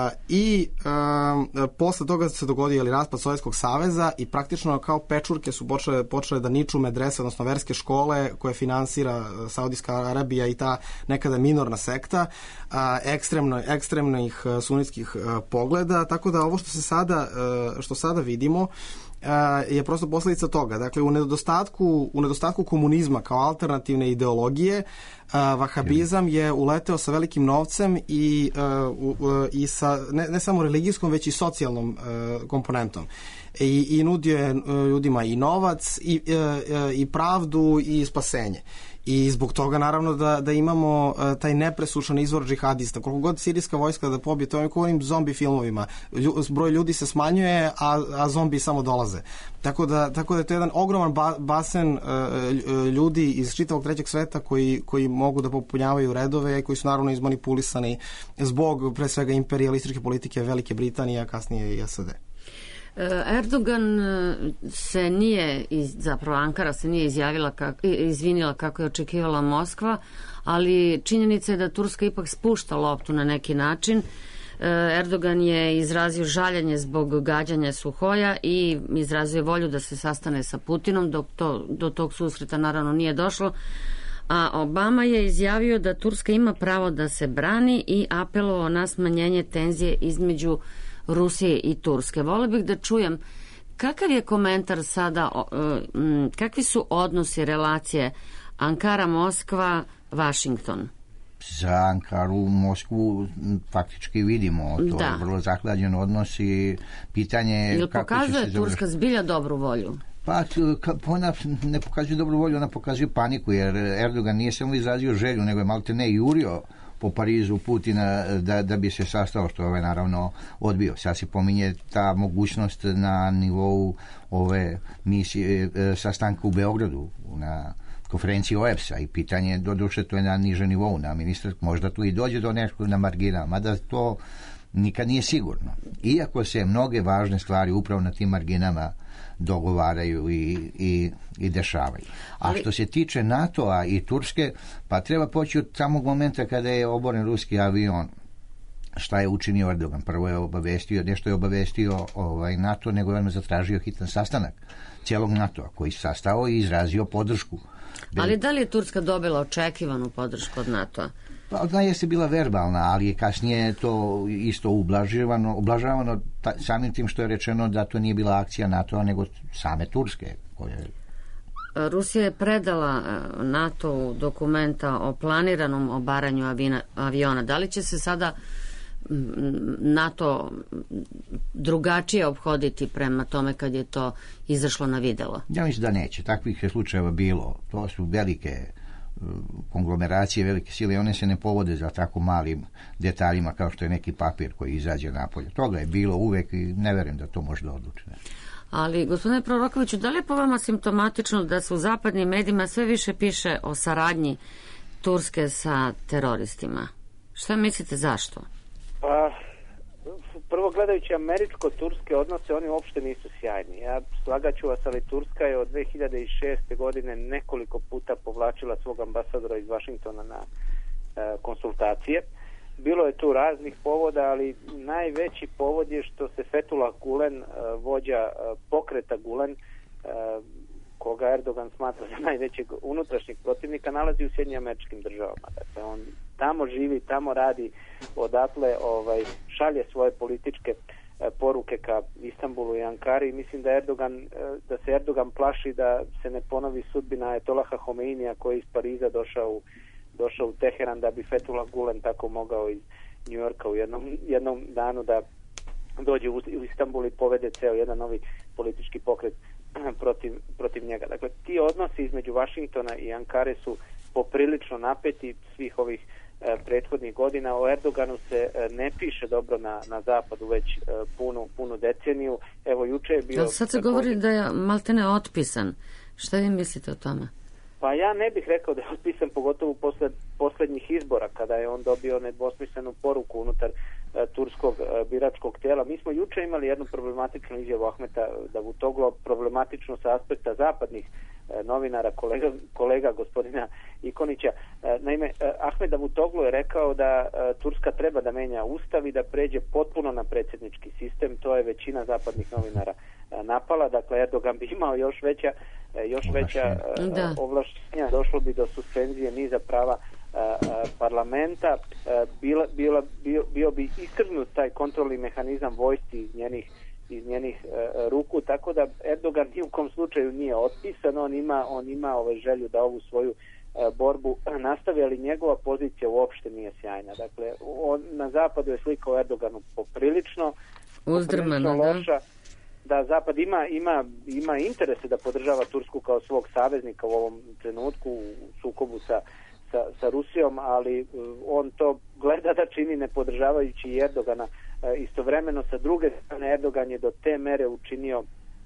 i uh, posle toga se dogodio ali raspad Sovjetskog saveza i praktično kao pečurke su počele, počele da niču medrese, odnosno verske škole koje finansira Saudijska Arabija i ta nekada minorna sekta uh, ekstremno, ekstremnih uh, sunitskih uh, pogleda, tako da ovo što se sada, uh, što sada vidimo je prosto posledica toga. Dakle, u nedostatku, u nedostatku komunizma kao alternativne ideologije, vahabizam je uleteo sa velikim novcem i, i sa ne, ne samo religijskom, već i socijalnom komponentom. I, i nudio je ljudima i novac, i, i pravdu, i spasenje. I zbog toga naravno da, da imamo uh, taj nepresušan izvor džihadista. Koliko god sirijska vojska da pobije, to je kao onim zombi filmovima. Lju, broj ljudi se smanjuje, a, a zombi samo dolaze. Tako da, tako da je to jedan ogroman ba, basen uh, ljudi iz čitavog trećeg sveta koji, koji mogu da popunjavaju redove i koji su naravno izmanipulisani zbog pre svega imperialističke politike Velike Britanije, a kasnije i S A D. Erdogan se nije, zapravo Ankara se nije izjavila kako, izvinila kako je očekivala Moskva, ali činjenica je da Turska ipak spušta loptu na neki način. Erdogan je izrazio žaljenje zbog gađanja Suhoja i izrazio volju da se sastane sa Putinom, dok to, do tog susreta naravno nije došlo. A Obama je izjavio da Turska ima pravo da se brani i apelovao na smanjenje tenzije između Rusije i Turske. Vole bih da čujem kakav je komentar sada, kakvi su odnosi, relacije Ankara-Moskva, Vašington? Za Ankaru, Moskvu faktički vidimo. To da. je vrlo zahlađen odnos i pitanje je Ili kako pokazuje će se Turska završiti. zbilja dobru volju? Pa ona ne pokazuje dobru volju, ona pokazuje paniku, jer Erdogan nije samo izrazio želju, nego je malte ne jurio po Parizu Putina da, da bi se sastao, što je ovaj naravno odbio. Sad se pominje ta mogućnost na nivou ove misije, sastanka u Beogradu na konferenciji O E B S-a i pitanje, doduše to je na nižem nivou, na ministar, možda tu i dođe do nešto na marginama, mada to nikad nije sigurno. Iako se mnoge važne stvari upravo na tim marginama dogovaraju i, i, i dešavaju. A što se tiče NATO-a i Turske, pa treba poći od samog momenta kada je oboren ruski avion. Šta je učinio Erdogan? Prvo je obavestio, nešto je obavestio ovaj, NATO, nego je on zatražio hitan sastanak cijelog NATO-a, koji se sastao i izrazio podršku. Ali da li je Turska dobila očekivanu podršku od NATO-a? Pa ona jeste bila verbalna, ali je kasnije to isto ublažavano, ublažavano ta, samim tim što je rečeno da to nije bila akcija NATO-a, nego same Turske. Koje... Rusija je predala NATO dokumenta o planiranom obaranju avina, aviona. Da li će se sada NATO drugačije ophoditi prema tome kad je to izašlo na videlo? Ja mislim da neće. Takvih je slučajeva bilo. To su velike konglomeracije, velike sile, one se ne povode za tako malim detaljima kao što je neki papir koji izađe napolje. Toga je bilo uvek i ne verujem da to može da odluči. Ali, gospodine Prorokoviću, da li je po vama simptomatično da se u zapadnim medijima sve više piše o saradnji Turske sa teroristima? Šta mislite, zašto? Pa, prvo gledajući američko-turske odnose, oni uopšte nisu sjajni. Ja slagaću vas, ali Turska je od dve hiljade šeste. godine nekoliko puta povlačila svog ambasadora iz Vašingtona na e, konsultacije. Bilo je tu raznih povoda, ali najveći povod je što se Fethullah Gulen, e, vođa e, pokreta Gulen, e, koga Erdogan smatra za najvećeg unutrašnjeg protivnika, nalazi u Sjedinjenim Američkim Državama. Dakle, on tamo živi, tamo radi, odatle ovaj, šalje svoje političke e, poruke ka Istanbulu i Ankari. Mislim da Erdogan, e, da se Erdogan plaši da se ne ponovi sudbina Ajatolaha Homeinija koji je iz Pariza došao u, došao u Teheran, da bi Fethullah Gulen tako mogao iz Njujorka u jednom, jednom danu da dođe u, u Istanbul i povede ceo jedan novi politički pokret protiv, protiv njega. Dakle, ti odnosi između Vašingtona i Ankare su poprilično napeti svih ovih e, prethodnih godina. O Erdoganu se e, ne piše dobro na, na zapadu već e, punu, punu deceniju. Evo, juče je bio... Ali sad se govori da je maltene otpisan Šta vi mislite o tome? Pa ja ne bih rekao da je otpisan, pogotovo posle posljednjih izbora, kada je on dobio nedvosmislenu poruku unutar e, turskog e, biračkog tijela. Mi smo juče imali jednu problematičnu izjavu Ahmeta Davutoglu, problematično sa aspekta zapadnih e, novinara, kolega, kolega gospodina Ikonića. E, naime, e, Ahmet Davutoglu je rekao da e, Turska treba da menja ustav i da pređe potpuno na predsjednički sistem. To je većina zapadnih novinara e, napala. Dakle, Erdogan bi imao još veća još veća uh, ovlaštenja, došlo bi do suspenzije niza prava uh, uh, parlamenta, uh, bila, bila, bio, bio bi istrgnut taj kontrolni mehanizam vojsci iz njenih, iz njenih uh, ruku, tako da Erdogan ni u kom slučaju nije otpisan, on ima, on ima ovaj želju da ovu svoju uh, borbu nastavi, ali njegova pozicija uopšte nije sjajna. Dakle, on, na zapadu je slika o Erdoganu poprilično, uzdrmana, poprilično loša. Da Zapad ima, ima, ima interese da podržava Tursku kao svog saveznika u ovom trenutku u sukobu sa, sa, sa Rusijom, ali on to gleda da čini ne podržavajući i Erdogana. E, istovremeno sa druge strane Erdogan je do te mere učinio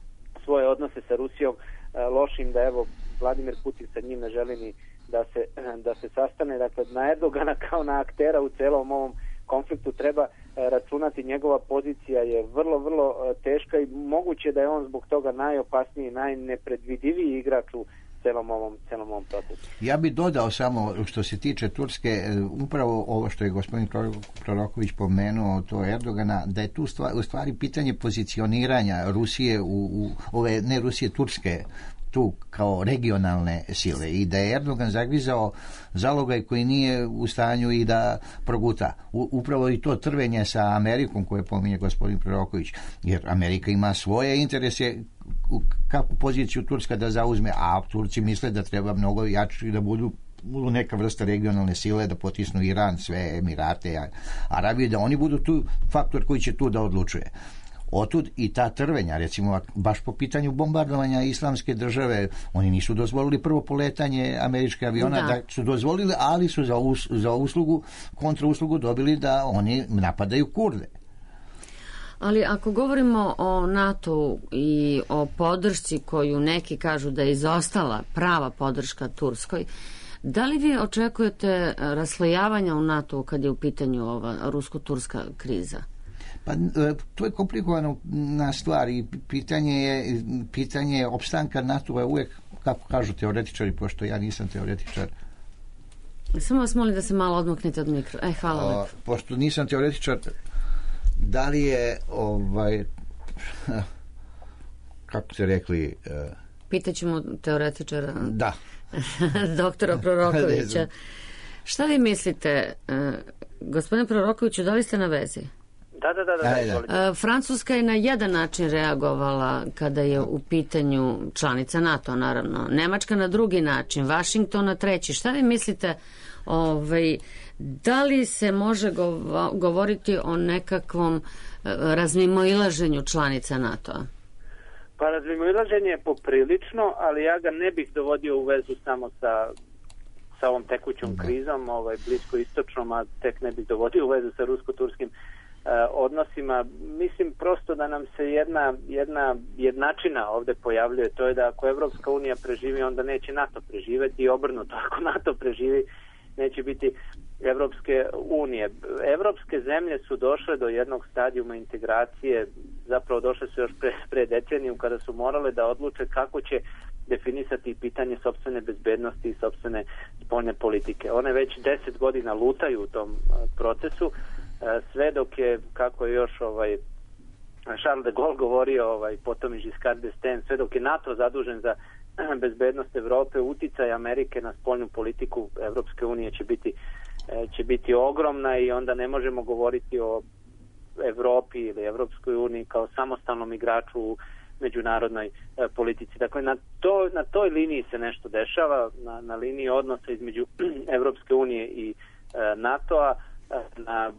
svoje odnose sa Rusijom e, lošim da evo Vladimir Putin sa njim ne želi ni da se, da se sastane. Dakle, na Erdogana kao na aktera u celom ovom konfliktu treba računati, njegova pozicija je vrlo, vrlo teška i moguće da je on zbog toga najopasniji, najnepredvidiviji igrač u celom ovom, celom ovom procesu. Ja bih dodao samo što se tiče Turske, upravo ovo što je gospodin Proroković pomenuo, to Erdogana, da je tu stvar, u stvari pitanje pozicioniranja Rusije, u, u ove, ne Rusije, Turske, tu kao regionalne sile i da je Erdogan zagrizao zalogaj koji nije u stanju i da proguta. U, upravo i to trvenje sa Amerikom koje pominje gospodin Proroković, jer Amerika ima svoje interese kakvu poziciju Turska da zauzme, a Turci misle da treba mnogo jači da budu neka vrsta regionalne sile, da potisnu Iran, sve Emirate, Arabije, da oni budu tu faktor koji će tu da odlučuje. Otud i ta trvenja, recimo baš po pitanju bombardovanja islamske države, oni nisu dozvolili prvo poletanje američke aviona, da, da su dozvolili, ali su za, us, za uslugu, kontrauslugu dobili da oni napadaju Kurde. Ali ako govorimo o NATO i o podršci koju neki kažu da je izostala prava podrška Turskoj, da li vi očekujete raslojavanja u NATO kad je u pitanju ova rusko-turska kriza? Pa to je komplikovano na stvar i pitanje je, pitanje je opstanka NATO-a uvijek, kako kažu teoretičari, pošto ja nisam teoretičar. Samo vas molim da se malo odmaknete od mikro. E, hvala o, lepo. Pošto nisam teoretičar, da li je ovaj kako ste rekli uh, pitaćemo teoretičara da doktora Prorokovića. Šta vi mislite, uh, gospodine Prorokoviću, da li ste na vezi? Da, da, da, da, da. Francuska je na jedan način reagovala kada je u pitanju članica NATO, naravno. Nemačka na drugi način, Vašington na treći. Šta vi mislite, ovaj, da li se može govoriti o nekakvom razmimoilaženju članica NATO-a? Pa razmimoilaženje je poprilično, ali ja ga ne bih dovodio u vezu samo sa, sa ovom tekućom krizom, ovaj, blisko-istočnom, a tek ne bih dovodio u vezu sa rusko-turskim odnosima. Mislim prosto da nam se jedna, jedna jednačina ovdje pojavljuje, to je da ako Evropska unija preživi, onda neće NATO preživeti i obrnuto, ako NATO preživi, neće biti Evropske unije. Evropske zemlje su došle do jednog stadijuma integracije, zapravo došle su još pre, pre deceniju kada su morale da odluče kako će definisati pitanje sopstvene bezbednosti i sopstvene spoljne politike. One već deset godina lutaju u tom procesu, sve dok je, kako je još ovaj Charles de Gaulle govorio, ovaj, potom i Giscard d'Estaing, sve dok je NATO zadužen za bezbednost Evrope, uticaj Amerike na spoljnu politiku Evropske unije će biti, će biti ogromna i onda ne možemo govoriti o Evropi ili Evropskoj uniji kao samostalnom igraču u međunarodnoj e, politici. Dakle, na, to, na toj liniji se nešto dešava, na, na liniji odnosa između Evropske unije i e, NATO-a, na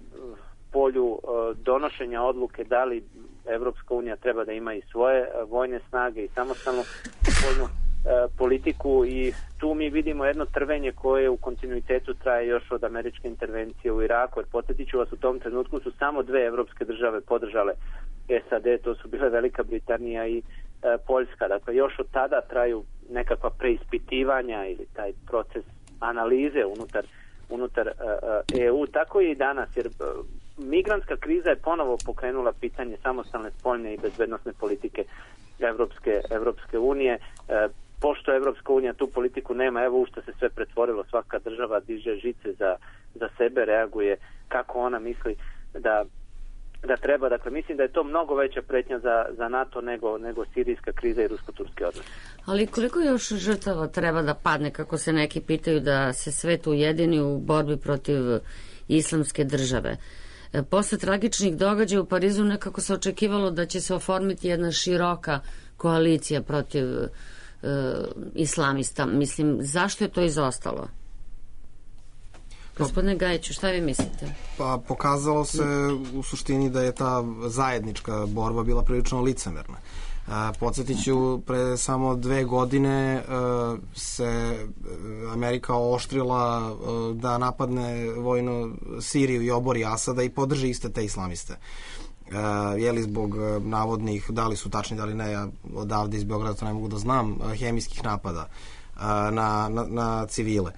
polju donošenja odluke da li Evropska unija treba da ima i svoje vojne snage i samostalnu vojnu politiku, i tu mi vidimo jedno trvenje koje u kontinuitetu traje još od američke intervencije u Iraku, jer podsjetit ću vas, u tom trenutku su samo dve evropske države podržale S A D, to su bile Velika Britanija i e, Poljska. Dakle, još od tada traju nekakva preispitivanja ili taj proces analize unutar, unutar uh, E U, tako je i danas, jer uh, migrantska kriza je ponovo pokrenula pitanje samostalne spoljne i bezbednosne politike Evropske, Evropske unije. Uh, pošto Evropska unija tu politiku nema, evo u što se sve pretvorilo, svaka država diže žice za, za sebe, reaguje kako ona misli da da treba, dakle mislim da je to mnogo veća pretnja za, za NATO nego, nego sirijska kriza i rusko-turski odnos. Ali koliko još žrtava treba da padne, kako se neki pitaju, da se svet ujedini u borbi protiv islamske države? Posle tragičnih događaja u Parizu nekako se očekivalo da će se oformiti jedna široka koalicija protiv e, islamista. Mislim, zašto je to izostalo? Gospodine Gajiću, šta vi mislite? Pa pokazalo se u suštini da je ta zajednička borba bila prilično licemerna. Podsjetit ću, pre samo dve godine se Amerika oštrila da napadne vojno Siriju i obori Asada i podrži iste te islamiste. Je li zbog navodnih, da li su tačni, da li ne, ja odavde iz Beograda to ne mogu da znam, hemijskih napada na, na, na civile.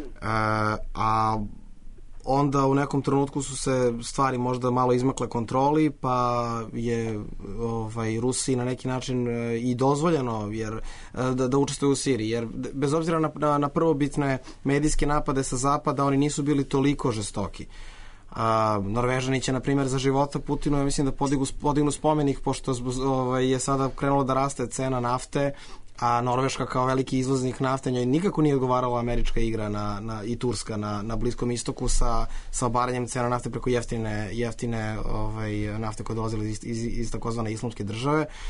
A, a onda u nekom trenutku su se stvari možda malo izmakle kontroli, pa je ovaj, Rusiji na neki način i dozvoljeno jer, da, da učestvuju u Siriji. Jer bez obzira na, na, na prvobitne medijske napade sa zapada, oni nisu bili toliko žestoki. A, Norvežani će, na primjer, za života Putinu, ja mislim da podignu, podignu spomenik, pošto ovaj, je sada krenulo da raste cena nafte, a Norveška kao veliki izvoznik nafte, njoj nikako nije odgovarala američka igra na, na, i Turska na, na Bliskom istoku sa, sa obaranjem cena nafte preko jeftine, jeftine ovaj, nafte koje dolazile iz, iz, iz takozvane islamske države. E,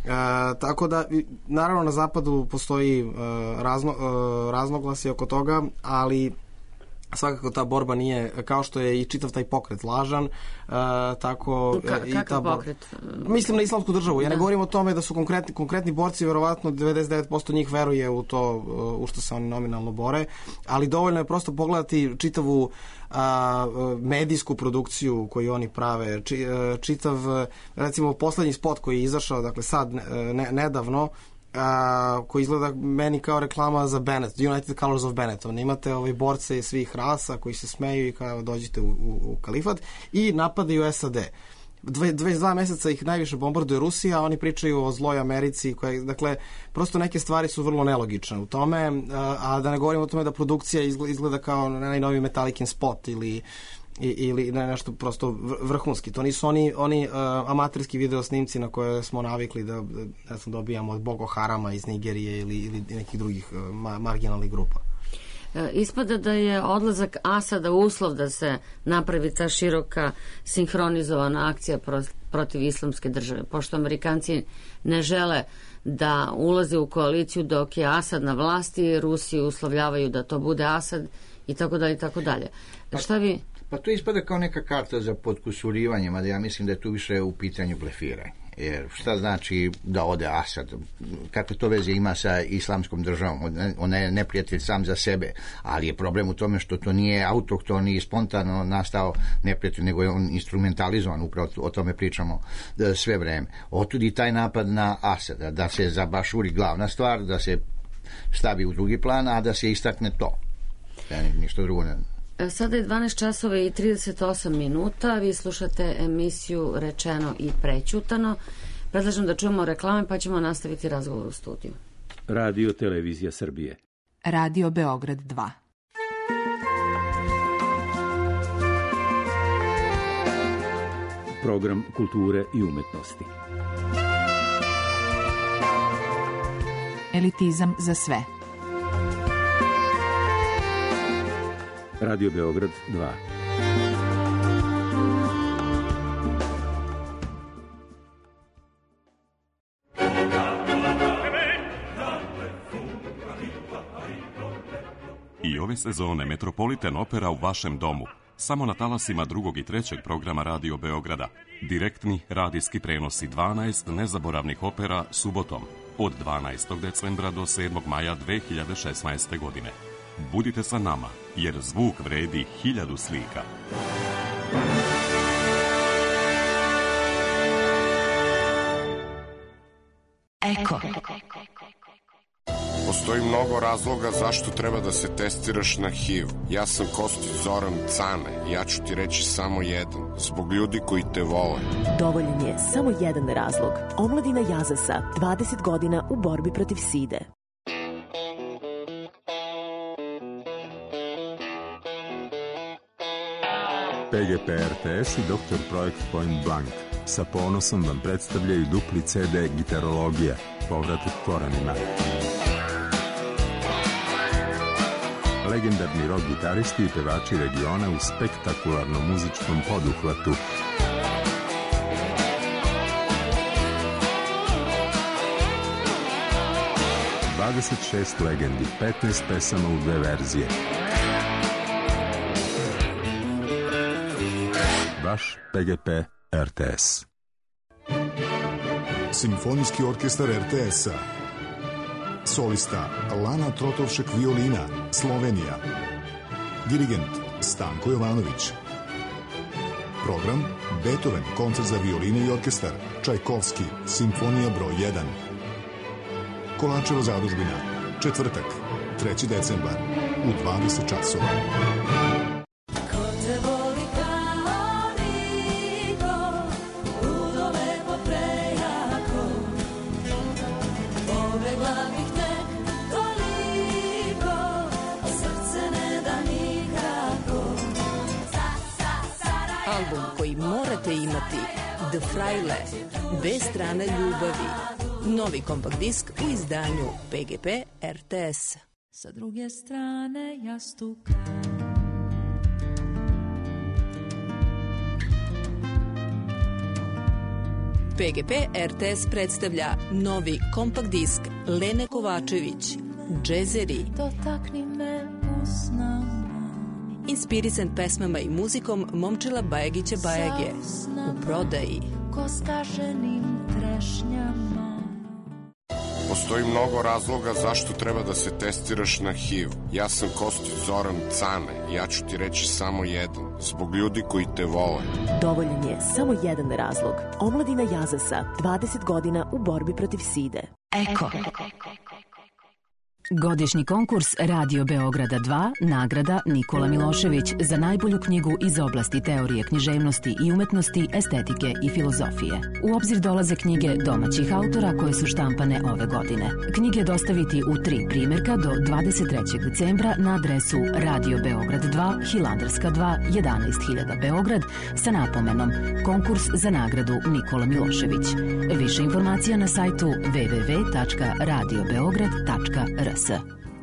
tako da, naravno, na zapadu postoji e, razno, e, raznoglasi oko toga, ali svakako ta borba nije, kao što je i čitav taj pokret lažan, uh, tako Ka, i kakav ta pokret? Mislim na islamsku državu. Ja da. ne govorim o tome da su konkretni, konkretni borci, verovatno devedeset devet posto njih veruje u to u što se oni nominalno bore, ali dovoljno je prosto pogledati čitavu a, medijsku produkciju koju oni prave, či, čitav, recimo poslednji spot koji je izašao, dakle sad ne, nedavno, Uh, koji izgleda meni kao reklama za Bennett, United Colors of Bennett. Oni imate ovaj borce svih rasa koji se smeju i kao dođite u, u, u kalifat i napadaju S A D. dvadeset dva meseca ih najviše bombarduje Rusija, a oni pričaju o zloj Americi. Koja, dakle, prosto neke stvari su vrlo nelogične u tome, uh, a da ne govorimo o tome da produkcija izgleda, izgleda kao najnoviji Metallicin spot ili ili nešto prosto vrhunski. To nisu oni, oni uh, amaterski video snimci na koje smo navikli da, da sam dobijamo od Boko Harama iz Nigerije ili, ili nekih drugih uh, ma, marginalnih grupa. E, ispada da je odlazak Asada uslov da se napravi ta široka sinhronizovana akcija pro, protiv islamske države, pošto Amerikanci ne žele da ulaze u koaliciju dok je Asad na vlasti, Rusi uslovljavaju da to bude Asad i tako dalje i tako dalje. Šta vi... Pa to ispada kao neka karta za podkusurivanje, mada ja mislim da je tu više u pitanju blefiranje. Jer šta znači da ode Asad? Kakve to veze ima sa islamskom državom? Ona je neprijatelj sam za sebe, ali je problem u tome što to nije autohtoni i spontano nastao neprijatelj, nego je on instrumentalizovan, upravo o tome pričamo sve vreme. Otud i taj napad na Asada, da se zabašuri glavna stvar, da se stavi u drugi plan, a da se istakne to. Ništa drugo ne... Sada je dvanaest časova i trideset osam minuta. Vi slušate emisiju Rečeno i prećutano. Predlažem da čujemo reklame pa ćemo nastaviti razgovor u studiju. Radio Televizija Srbije. Radio Beograd dva. Program kulture i umetnosti. Elitizam za sve. Radio Beograd dva. I ove sezone Metropolitan Opera u vašem domu. Samo na talasima drugog i trećeg programa Radio Beograda. Direktni radijski prenosi dvanaest nezaboravnih opera subotom od dvanaestog decembra do sedmog maja dve hiljade šesnaeste. godine. Budite sa nama, jer zvuk vredi hiljadu slika. Eko. Postoji mnogo razloga zašto treba da se testiraš na H I V. Ja sam Kostić Zoran Cane i ja ću ti reći samo jedan. Zbog ljudi koji te vole. Dovoljan je samo jedan razlog. Omladina Jazasa, dvadeset godina u borbi protiv side. P G P R T S i doktor Projekt Point Blank sa ponosom vam predstavljaju dupli C D Gitarologija, povratak koranima. Legendarni rock gitaristi i pevači regiona u spektakularnom muzičkom poduhvatu. dvadeset šest legendi, petnaest pesama u dve verzije. Vaš P G P R T S. Simfonijski orkestar R T S-a. Solista Lana Trotovšek violina, Slovenija. Dirigent Stanko Jovanović. Program Beethoven, koncert za violine i orkestar, Čajkovski, simfonija broj jedan. Kolančeva zadužbina, četvrtak, treći decembar, u dvadeset časova. Album koji morate imati, The Fraile, B strana ljubavi. Novi kompakt disk u izdanju P G P R T S. Sa druge strane jastuka. P G P R T S predstavlja novi kompakt disk Lene Kovačević, Džezeri. Dotakni me usnama. Inspirisan pesmama i muzikom Momčila Bajagića Bajage. U prodaji. Ko skaženim trešnjama. Postoji mnogo razloga zašto treba da se testiraš na H I V. Ja sam Kostić Zoran Cane i ja ću ti reći samo jedan. Zbog ljudi koji te vole. Dovoljan je samo jedan razlog. Omladina Jazasa, dvadeset godina u borbi protiv side. Eko. Godišnji konkurs Radio Beograda dva, nagrada Nikola Milošević za najbolju knjigu iz oblasti teorije književnosti i umetnosti, estetike i filozofije. U obzir dolaze knjige domaćih autora koje su štampane ove godine. Knjige dostaviti u tri primjerka do dvadeset trećeg decembra na adresu Radio Beograd dva, Hilandarska dva, jedanaest hiljada Beograd sa napomenom Konkurs za nagradu Nikola Milošević. Više informacija na sajtu w w w tačka radio beograd tačka r s.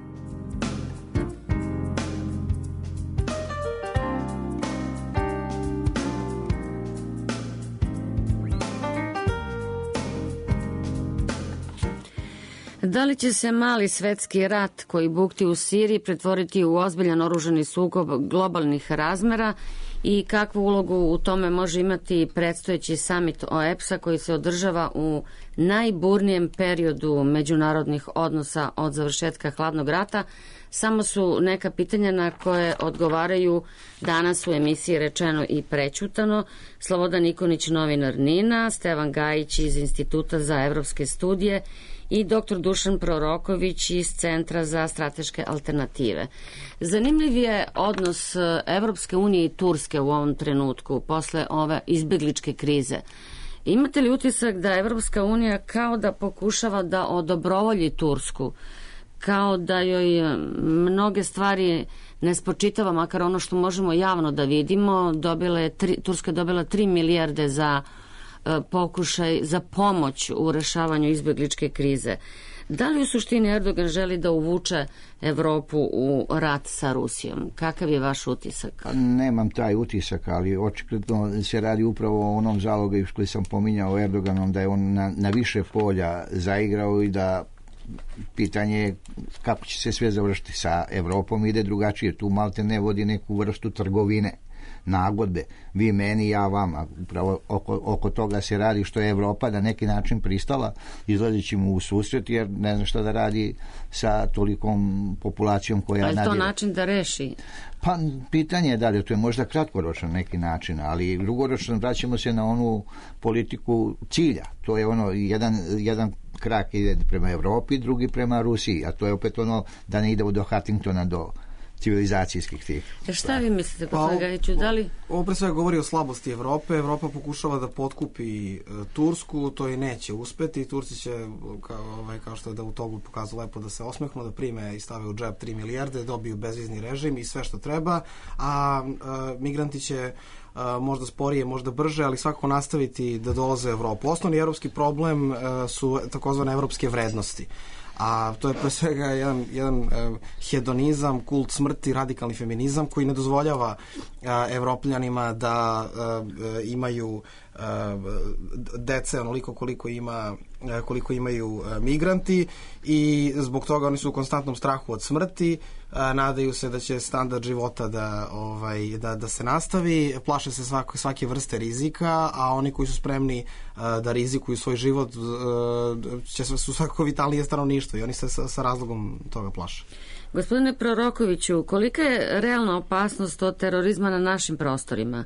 Da li će se mali svetski rat koji bukti u Siriji pretvoriti u ozbiljan oružani sukob globalnih razmera i kakvu ulogu u tome može imati predstojeći samit O E P S-a koji se održava u najburnijem periodu međunarodnih odnosa od završetka hladnog rata, samo su neka pitanja na koje odgovaraju danas u emisiji Rečeno i prećutano Slobodan Ikonić, novinar NIN-a, Stevan Gajić iz Instituta za evropske studije i doktor Dušan Proroković iz Centra za strateške alternative. Zanimljiv je odnos Evropske unije i Turske u ovom trenutku, posle ove izbegličke krize. Imate li utisak da Evropska unija kao da pokušava da odobrovolji Tursku, kao da joj mnoge stvari ne spočitava, makar ono što možemo javno da vidimo, dobila je tri, Turska je dobila tri milijarde za pokušaj za pomoć u rešavanju izbegličke krize. Da li u suštini Erdogan želi da uvuče Evropu u rat sa Rusijom? Kakav je vaš utisak? Nemam taj utisak, ali očigledno se radi upravo o onom zalogaju koji sam pominjao Erdoganom, da je on na, na više polja zaigrao i da pitanje je kako će se sve završiti. Sa Evropom ide drugačije, tu malte ne vodi neku vrstu trgovine, nagodbe, vi meni, ja vama. Upravo oko, oko toga se radi, što je Evropa na neki način pristala, izlazeći mu u susret, jer ne znam šta da radi sa tolikom populacijom koja nadire. Ali to način da reši? Pa pitanje je da li to je možda kratkoročno neki način, ali drugoročno vraćamo se na onu politiku cilja. To je ono jedan, jedan krak ide prema Evropi, drugi prema Rusiji, a to je opet ono da ne idemo do Huntingtona, do civilizacijskih tih. E šta vi mislite, gospodine Gajiću, da li... Ovo pre svega govori o slabosti Evrope. Evropa pokušava da potkupi e, Tursku, to i neće uspeti. Turci će, kao, ovaj, kao što je Davutoglu pokazao lepo, da se osmehnu, da prime i stave u džep tri milijarde, dobiju bezvizni režim i sve što treba, a e, migranti će Uh, možda sporije, možda brže, ali svakako nastaviti da dolaze u Evropu. Osnovni evropski problem uh, su takozvane evropske vrednosti. A to je pre svega jedan, jedan uh, hedonizam, kult smrti, radikalni feminizam koji ne dozvoljava uh, Evropljanima da uh, imaju uh, dece onoliko koliko ima uh, koliko imaju uh, migranti i zbog toga oni su u konstantnom strahu od smrti, uh, nadaju se da će standard života da, ovaj, da, da se nastavi, plaše se svake, svake vrste rizika, a oni koji su spremni uh, da rizikuju svoj život uh, će su svakako vitalnije stanovništvo i oni se sa, sa razlogom toga plaše. Gospodine Prorokoviću, kolika je realna opasnost od terorizma na našim prostorima?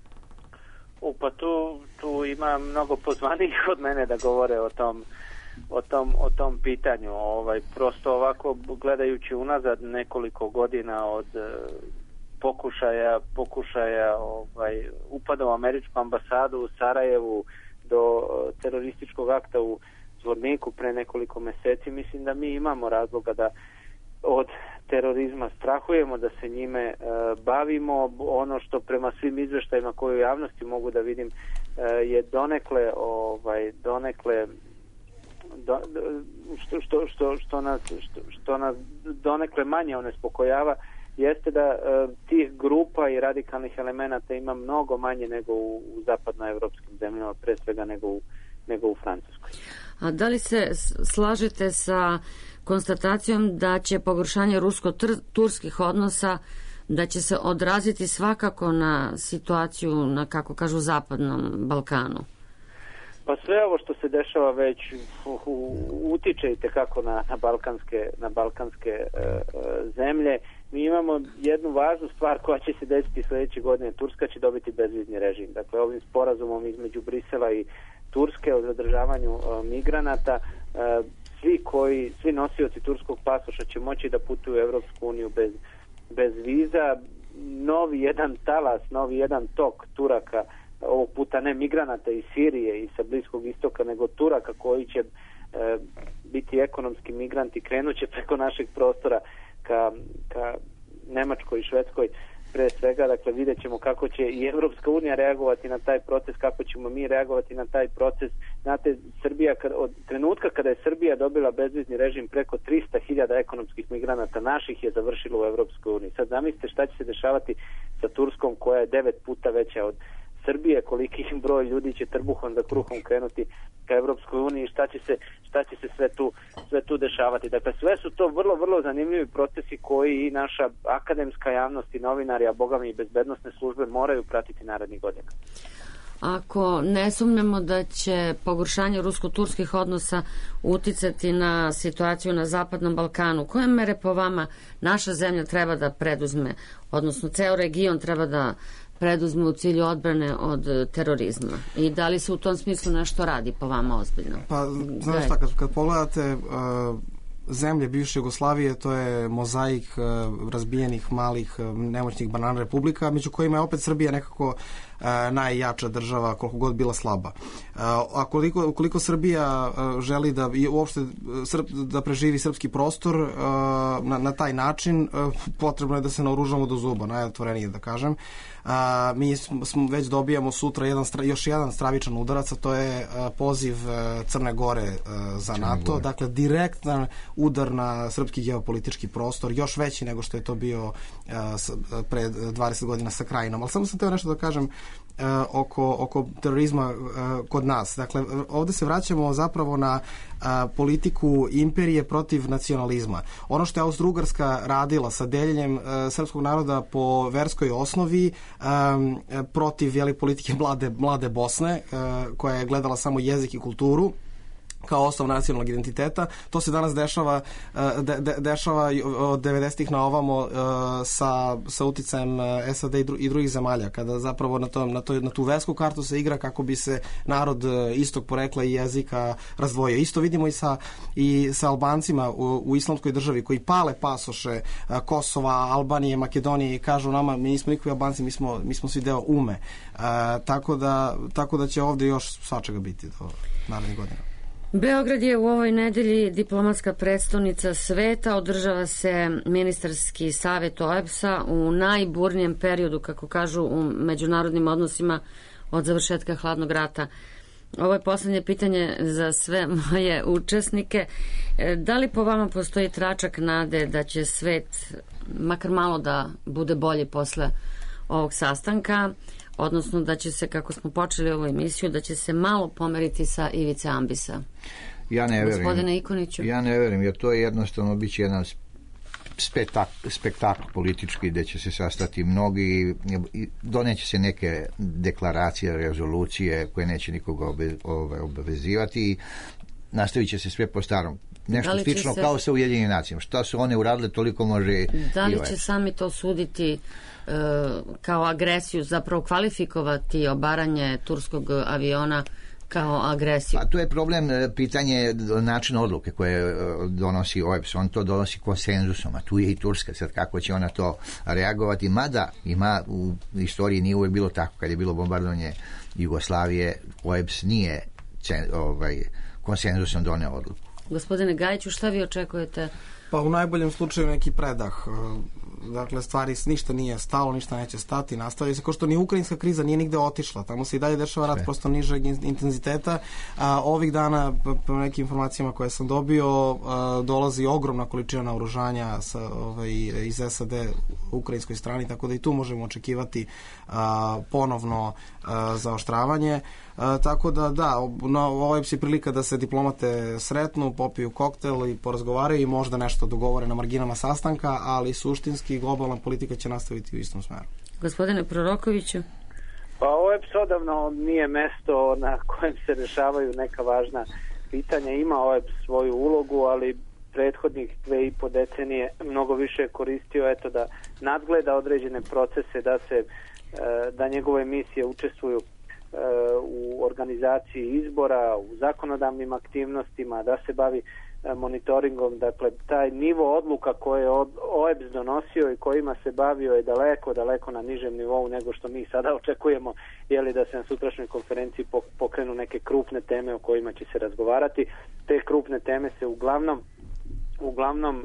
U, pa tu, tu ima mnogo pozvanih od mene da govore o tom, o tom, o tom pitanju. Ovaj, prosto ovako, gledajući unazad nekoliko godina od e, pokušaja, pokušaja ovaj, upada u američku ambasadu u Sarajevu do e, terorističkog akta u Zvorniku pre nekoliko meseci, mislim da mi imamo razloga da od terorizma strahujemo, da se njime e, bavimo. Ono što prema svim izveštajima koje u javnosti mogu da vidim e, je donekle ovaj donekle do, što, što, što, što, nas, što, što nas donekle manje onespokojava jeste da e, tih grupa i radikalnih elemenata ima mnogo manje nego u, u zapadnoevropskim zemljama, pre svega nego u, nego u Francuskoj. A da li se slažete sa konstatacijom da će pogoršanje rusko-turskih odnosa da će se odraziti svakako na situaciju na, kako kažu, zapadnom Balkanu? Pa sve ovo što se dešava već utiče i tekako na, na balkanske, na balkanske e, e, zemlje. Mi imamo jednu važnu stvar koja će se desiti sledeće godine. Turska će dobiti bezvizni režim. Dakle, ovim sporazumom između Brisela i Turske o zadržavanju e, migranata, e, svi koji, svi nosioci turskog pasoša će moći da putuju u Evropsku uniju bez, bez viza. Novi jedan talas, novi jedan tok Turaka, ovog puta ne migranata iz Sirije i sa Bliskog istoka, nego Turaka koji će e, biti ekonomski migranti, krenuće preko našeg prostora ka, ka Nemačkoj i Švedskoj pre svega. Dakle, vidjet ćemo kako će i Evropska unija reagovati na taj proces, kako ćemo mi reagovati na taj proces. Znate, Srbija, od trenutka kada je Srbija dobila bezvizni režim, preko trista hiljada ekonomskih migranata naših je završilo u Evropskoj uniji. Sad zamislite šta će se dešavati sa Turskom koja je devet puta veća od Srbije, koliki broj ljudi će trbuhom za kruhom krenuti ka Evropskoj uniji, šta će se, šta će se sve tu, sve tu dešavati. Dakle, sve su to vrlo, vrlo zanimljivi procesi koji i naša akademska javnost i novinari, a bogami i bezbednosne službe moraju pratiti narednih godina. Ako ne sumnjamo da će pogoršanje rusko-turskih odnosa uticati na situaciju na Zapadnom Balkanu, koje mere po vama naša zemlja treba da preduzme, odnosno ceo region treba da preduzme u cilju odbrane od terorizma? I da li se u tom smislu nešto radi po vama ozbiljno? Pa, znaš šta, kad, kad pogledate uh, zemlje bivše Jugoslavije, to je mozaik uh, razbijenih malih uh, nemoćnih banana republika, među kojima je opet Srbija nekako uh, najjača država, koliko god bila slaba. Uh, a koliko, koliko Srbija uh, želi da i uopšte Srp, da preživi srpski prostor uh, na, na taj način, uh, potrebno je da se naoružamo do zuba, najotvorenije da kažem. Uh, mi smo, smo već dobijamo sutra jedan, još jedan stravičan udarac, a to je uh, poziv uh, Crne Gore uh, za Crne NATO, Gore. Dakle direktan udar na srpski geopolitički prostor, još veći nego što je to bio uh, s, pre dvadeset godina sa Krajinom. Ali samo sam teo nešto da kažem uh, oko, oko terorizma uh, kod nas. Dakle, ovde se vraćamo zapravo na uh, politiku imperije protiv nacionalizma. Ono što je Austro-Ugarska radila sa deljenjem uh, srpskog naroda po verskoj osnovi um, protiv jeli, politike mlade, mlade Bosne, uh, koja je gledala samo jezik i kulturu, kao osnov nacionalnog identiteta. To se danas dešava, de, de, dešava od devedesetih na ovamo sa, sa uticajem S A D i, dru, i drugih zemalja, kada zapravo na, to, na, to, na tu versku kartu se igra kako bi se narod istog porekla i jezika razdvojio. Isto vidimo i sa, i sa Albancima u, u islamskoj državi koji pale pasoše Kosova, Albanije, Makedonije i kažu nama mi nismo nikakvi Albanci, mi smo, mi smo svi deo ume. A, tako, da, tako da će ovde još svačega biti do narednih godina. Beograd je u ovoj nedelji diplomatska predstavnica sveta, održava se ministarski savjet O E B S-a u najburnijem periodu, kako kažu, u međunarodnim odnosima od završetka hladnog rata. Ovo je poslednje pitanje za sve moje učesnike. Da li po vama postoji tračak nade da će svet makar malo da bude bolje posle ovog sastanka, odnosno da će se, kako smo počeli ovu emisiju, da će se malo pomeriti sa ivice ambisa? Ja ne verim. Gospodine Ikoniću? Ja ne verim, jer to je jednostavno biće jedan spektak, spektakl politički gde će se sastati mnogi i doneće se neke deklaracije, rezolucije koje neće nikoga obe, ove, obavezivati i nastavit će se sve po starom. Nešto slično se... kao sa Ujedinjenim nacijama. Šta su one uradile, toliko može... Da li će sami to suditi uh, kao agresiju, zapravo kvalifikovati obaranje turskog aviona kao agresiju? A tu je problem, pitanje načina odluke koje donosi O E B S. On to donosi konsenzusom, a tu je i Turska. Sad kako će ona to reagovati? Mada ima u istoriji nije uvek bilo tako. Kad je bilo bombardovanje Jugoslavije, O E B S nije ovaj, konsenzusom doneo odluku. Gospodine Gajiću, šta vi očekujete? Pa u najboljem slučaju neki predah. Dakle, stvari ništa nije stalo, ništa neće stati, nastavlja se, kao što ni ukrajinska kriza nije nigde otišla, tamo se i dalje dešava rat prosto nižeg intenziteta. A, ovih dana, po nekim informacijama koje sam dobio, a, dolazi ogromna količina naoružanja sa, ovaj, iz S A D u ukrajinskoj strani, tako da i tu možemo očekivati a, ponovno a, zaoštravanje. A, tako da da, ovo je psi prilika da se diplomate sretnu, popiju koktel i porazgovaraju i možda nešto dogovore na marginama sastanka, ali suštinski i globalna politika će nastaviti u istom smeru. Gospodine Prorokoviću? Pa O E B S odavno nije mesto na kojem se rešavaju neka važna pitanja. Ima O E B S svoju ulogu, ali prethodnih dve i po decenije mnogo više je koristio eto da nadgleda određene procese, da se da njegove emisije učestvuju u organizaciji izbora, u zakonodavnim aktivnostima, da se bavi monitoringom. Dakle, taj nivo odluka koje je O E B S donosio i kojima se bavio je daleko, daleko na nižem nivou nego što mi sada očekujemo, jeli da se na sutrašnjoj konferenciji pokrenu neke krupne teme o kojima će se razgovarati. Te krupne teme se uglavnom uglavnom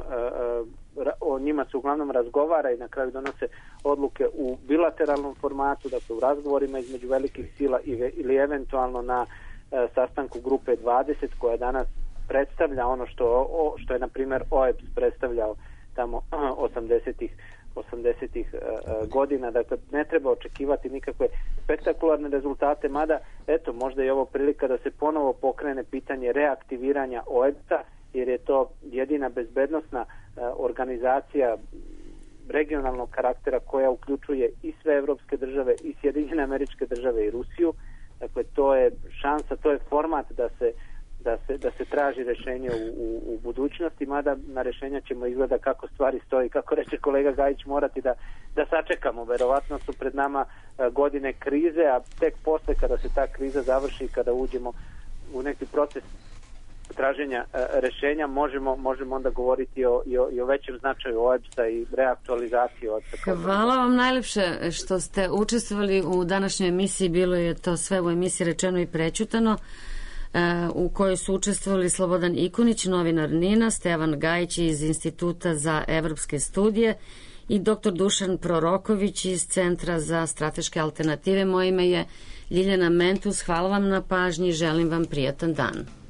o njima se uglavnom razgovara i na kraju donose odluke u bilateralnom formatu, dakle u razgovorima između velikih sila ili eventualno na sastanku grupe dvadeset koja danas predstavlja ono što, što je na primjer O E B S predstavljao tamo osamdesetih osamdesetih godina. Dakle, ne treba očekivati nikakve spektakularne rezultate, mada eto, možda je ovo prilika da se ponovo pokrene pitanje reaktiviranja O E B S-a, jer je to jedina bezbednosna organizacija regionalnog karaktera koja uključuje i sve evropske države, i Sjedinjene Američke Države i Rusiju. Dakle, to je šansa, to je format da se da se, da se traži rešenje u, u, u budućnosti, mada na rešenja ćemo izgleda kako stvari stoji, kako reče kolega Gajić, morati da, da sačekamo. Verovatno su pred nama godine krize, a tek posle kada se ta kriza završi, kada uđemo u neki proces traženja e, rešenja, možemo, možemo onda govoriti o, i, o, i o većem značaju O E B S-a i reaktualizaciji O E B S-a. Hvala vam najlepše što ste učestvovali u današnjoj emisiji. Bilo je to sve u emisiji rečeno i prećutano, u kojoj su učestvovali Slobodan Ikonić, novinar NIN-a, Stevan Gajić iz Instituta za evropske studije i doktor Dušan Proroković iz Centra za strateške alternative. Moje ime je Ljiljana Mentus. Hvala vam na pažnji i želim vam prijatan dan.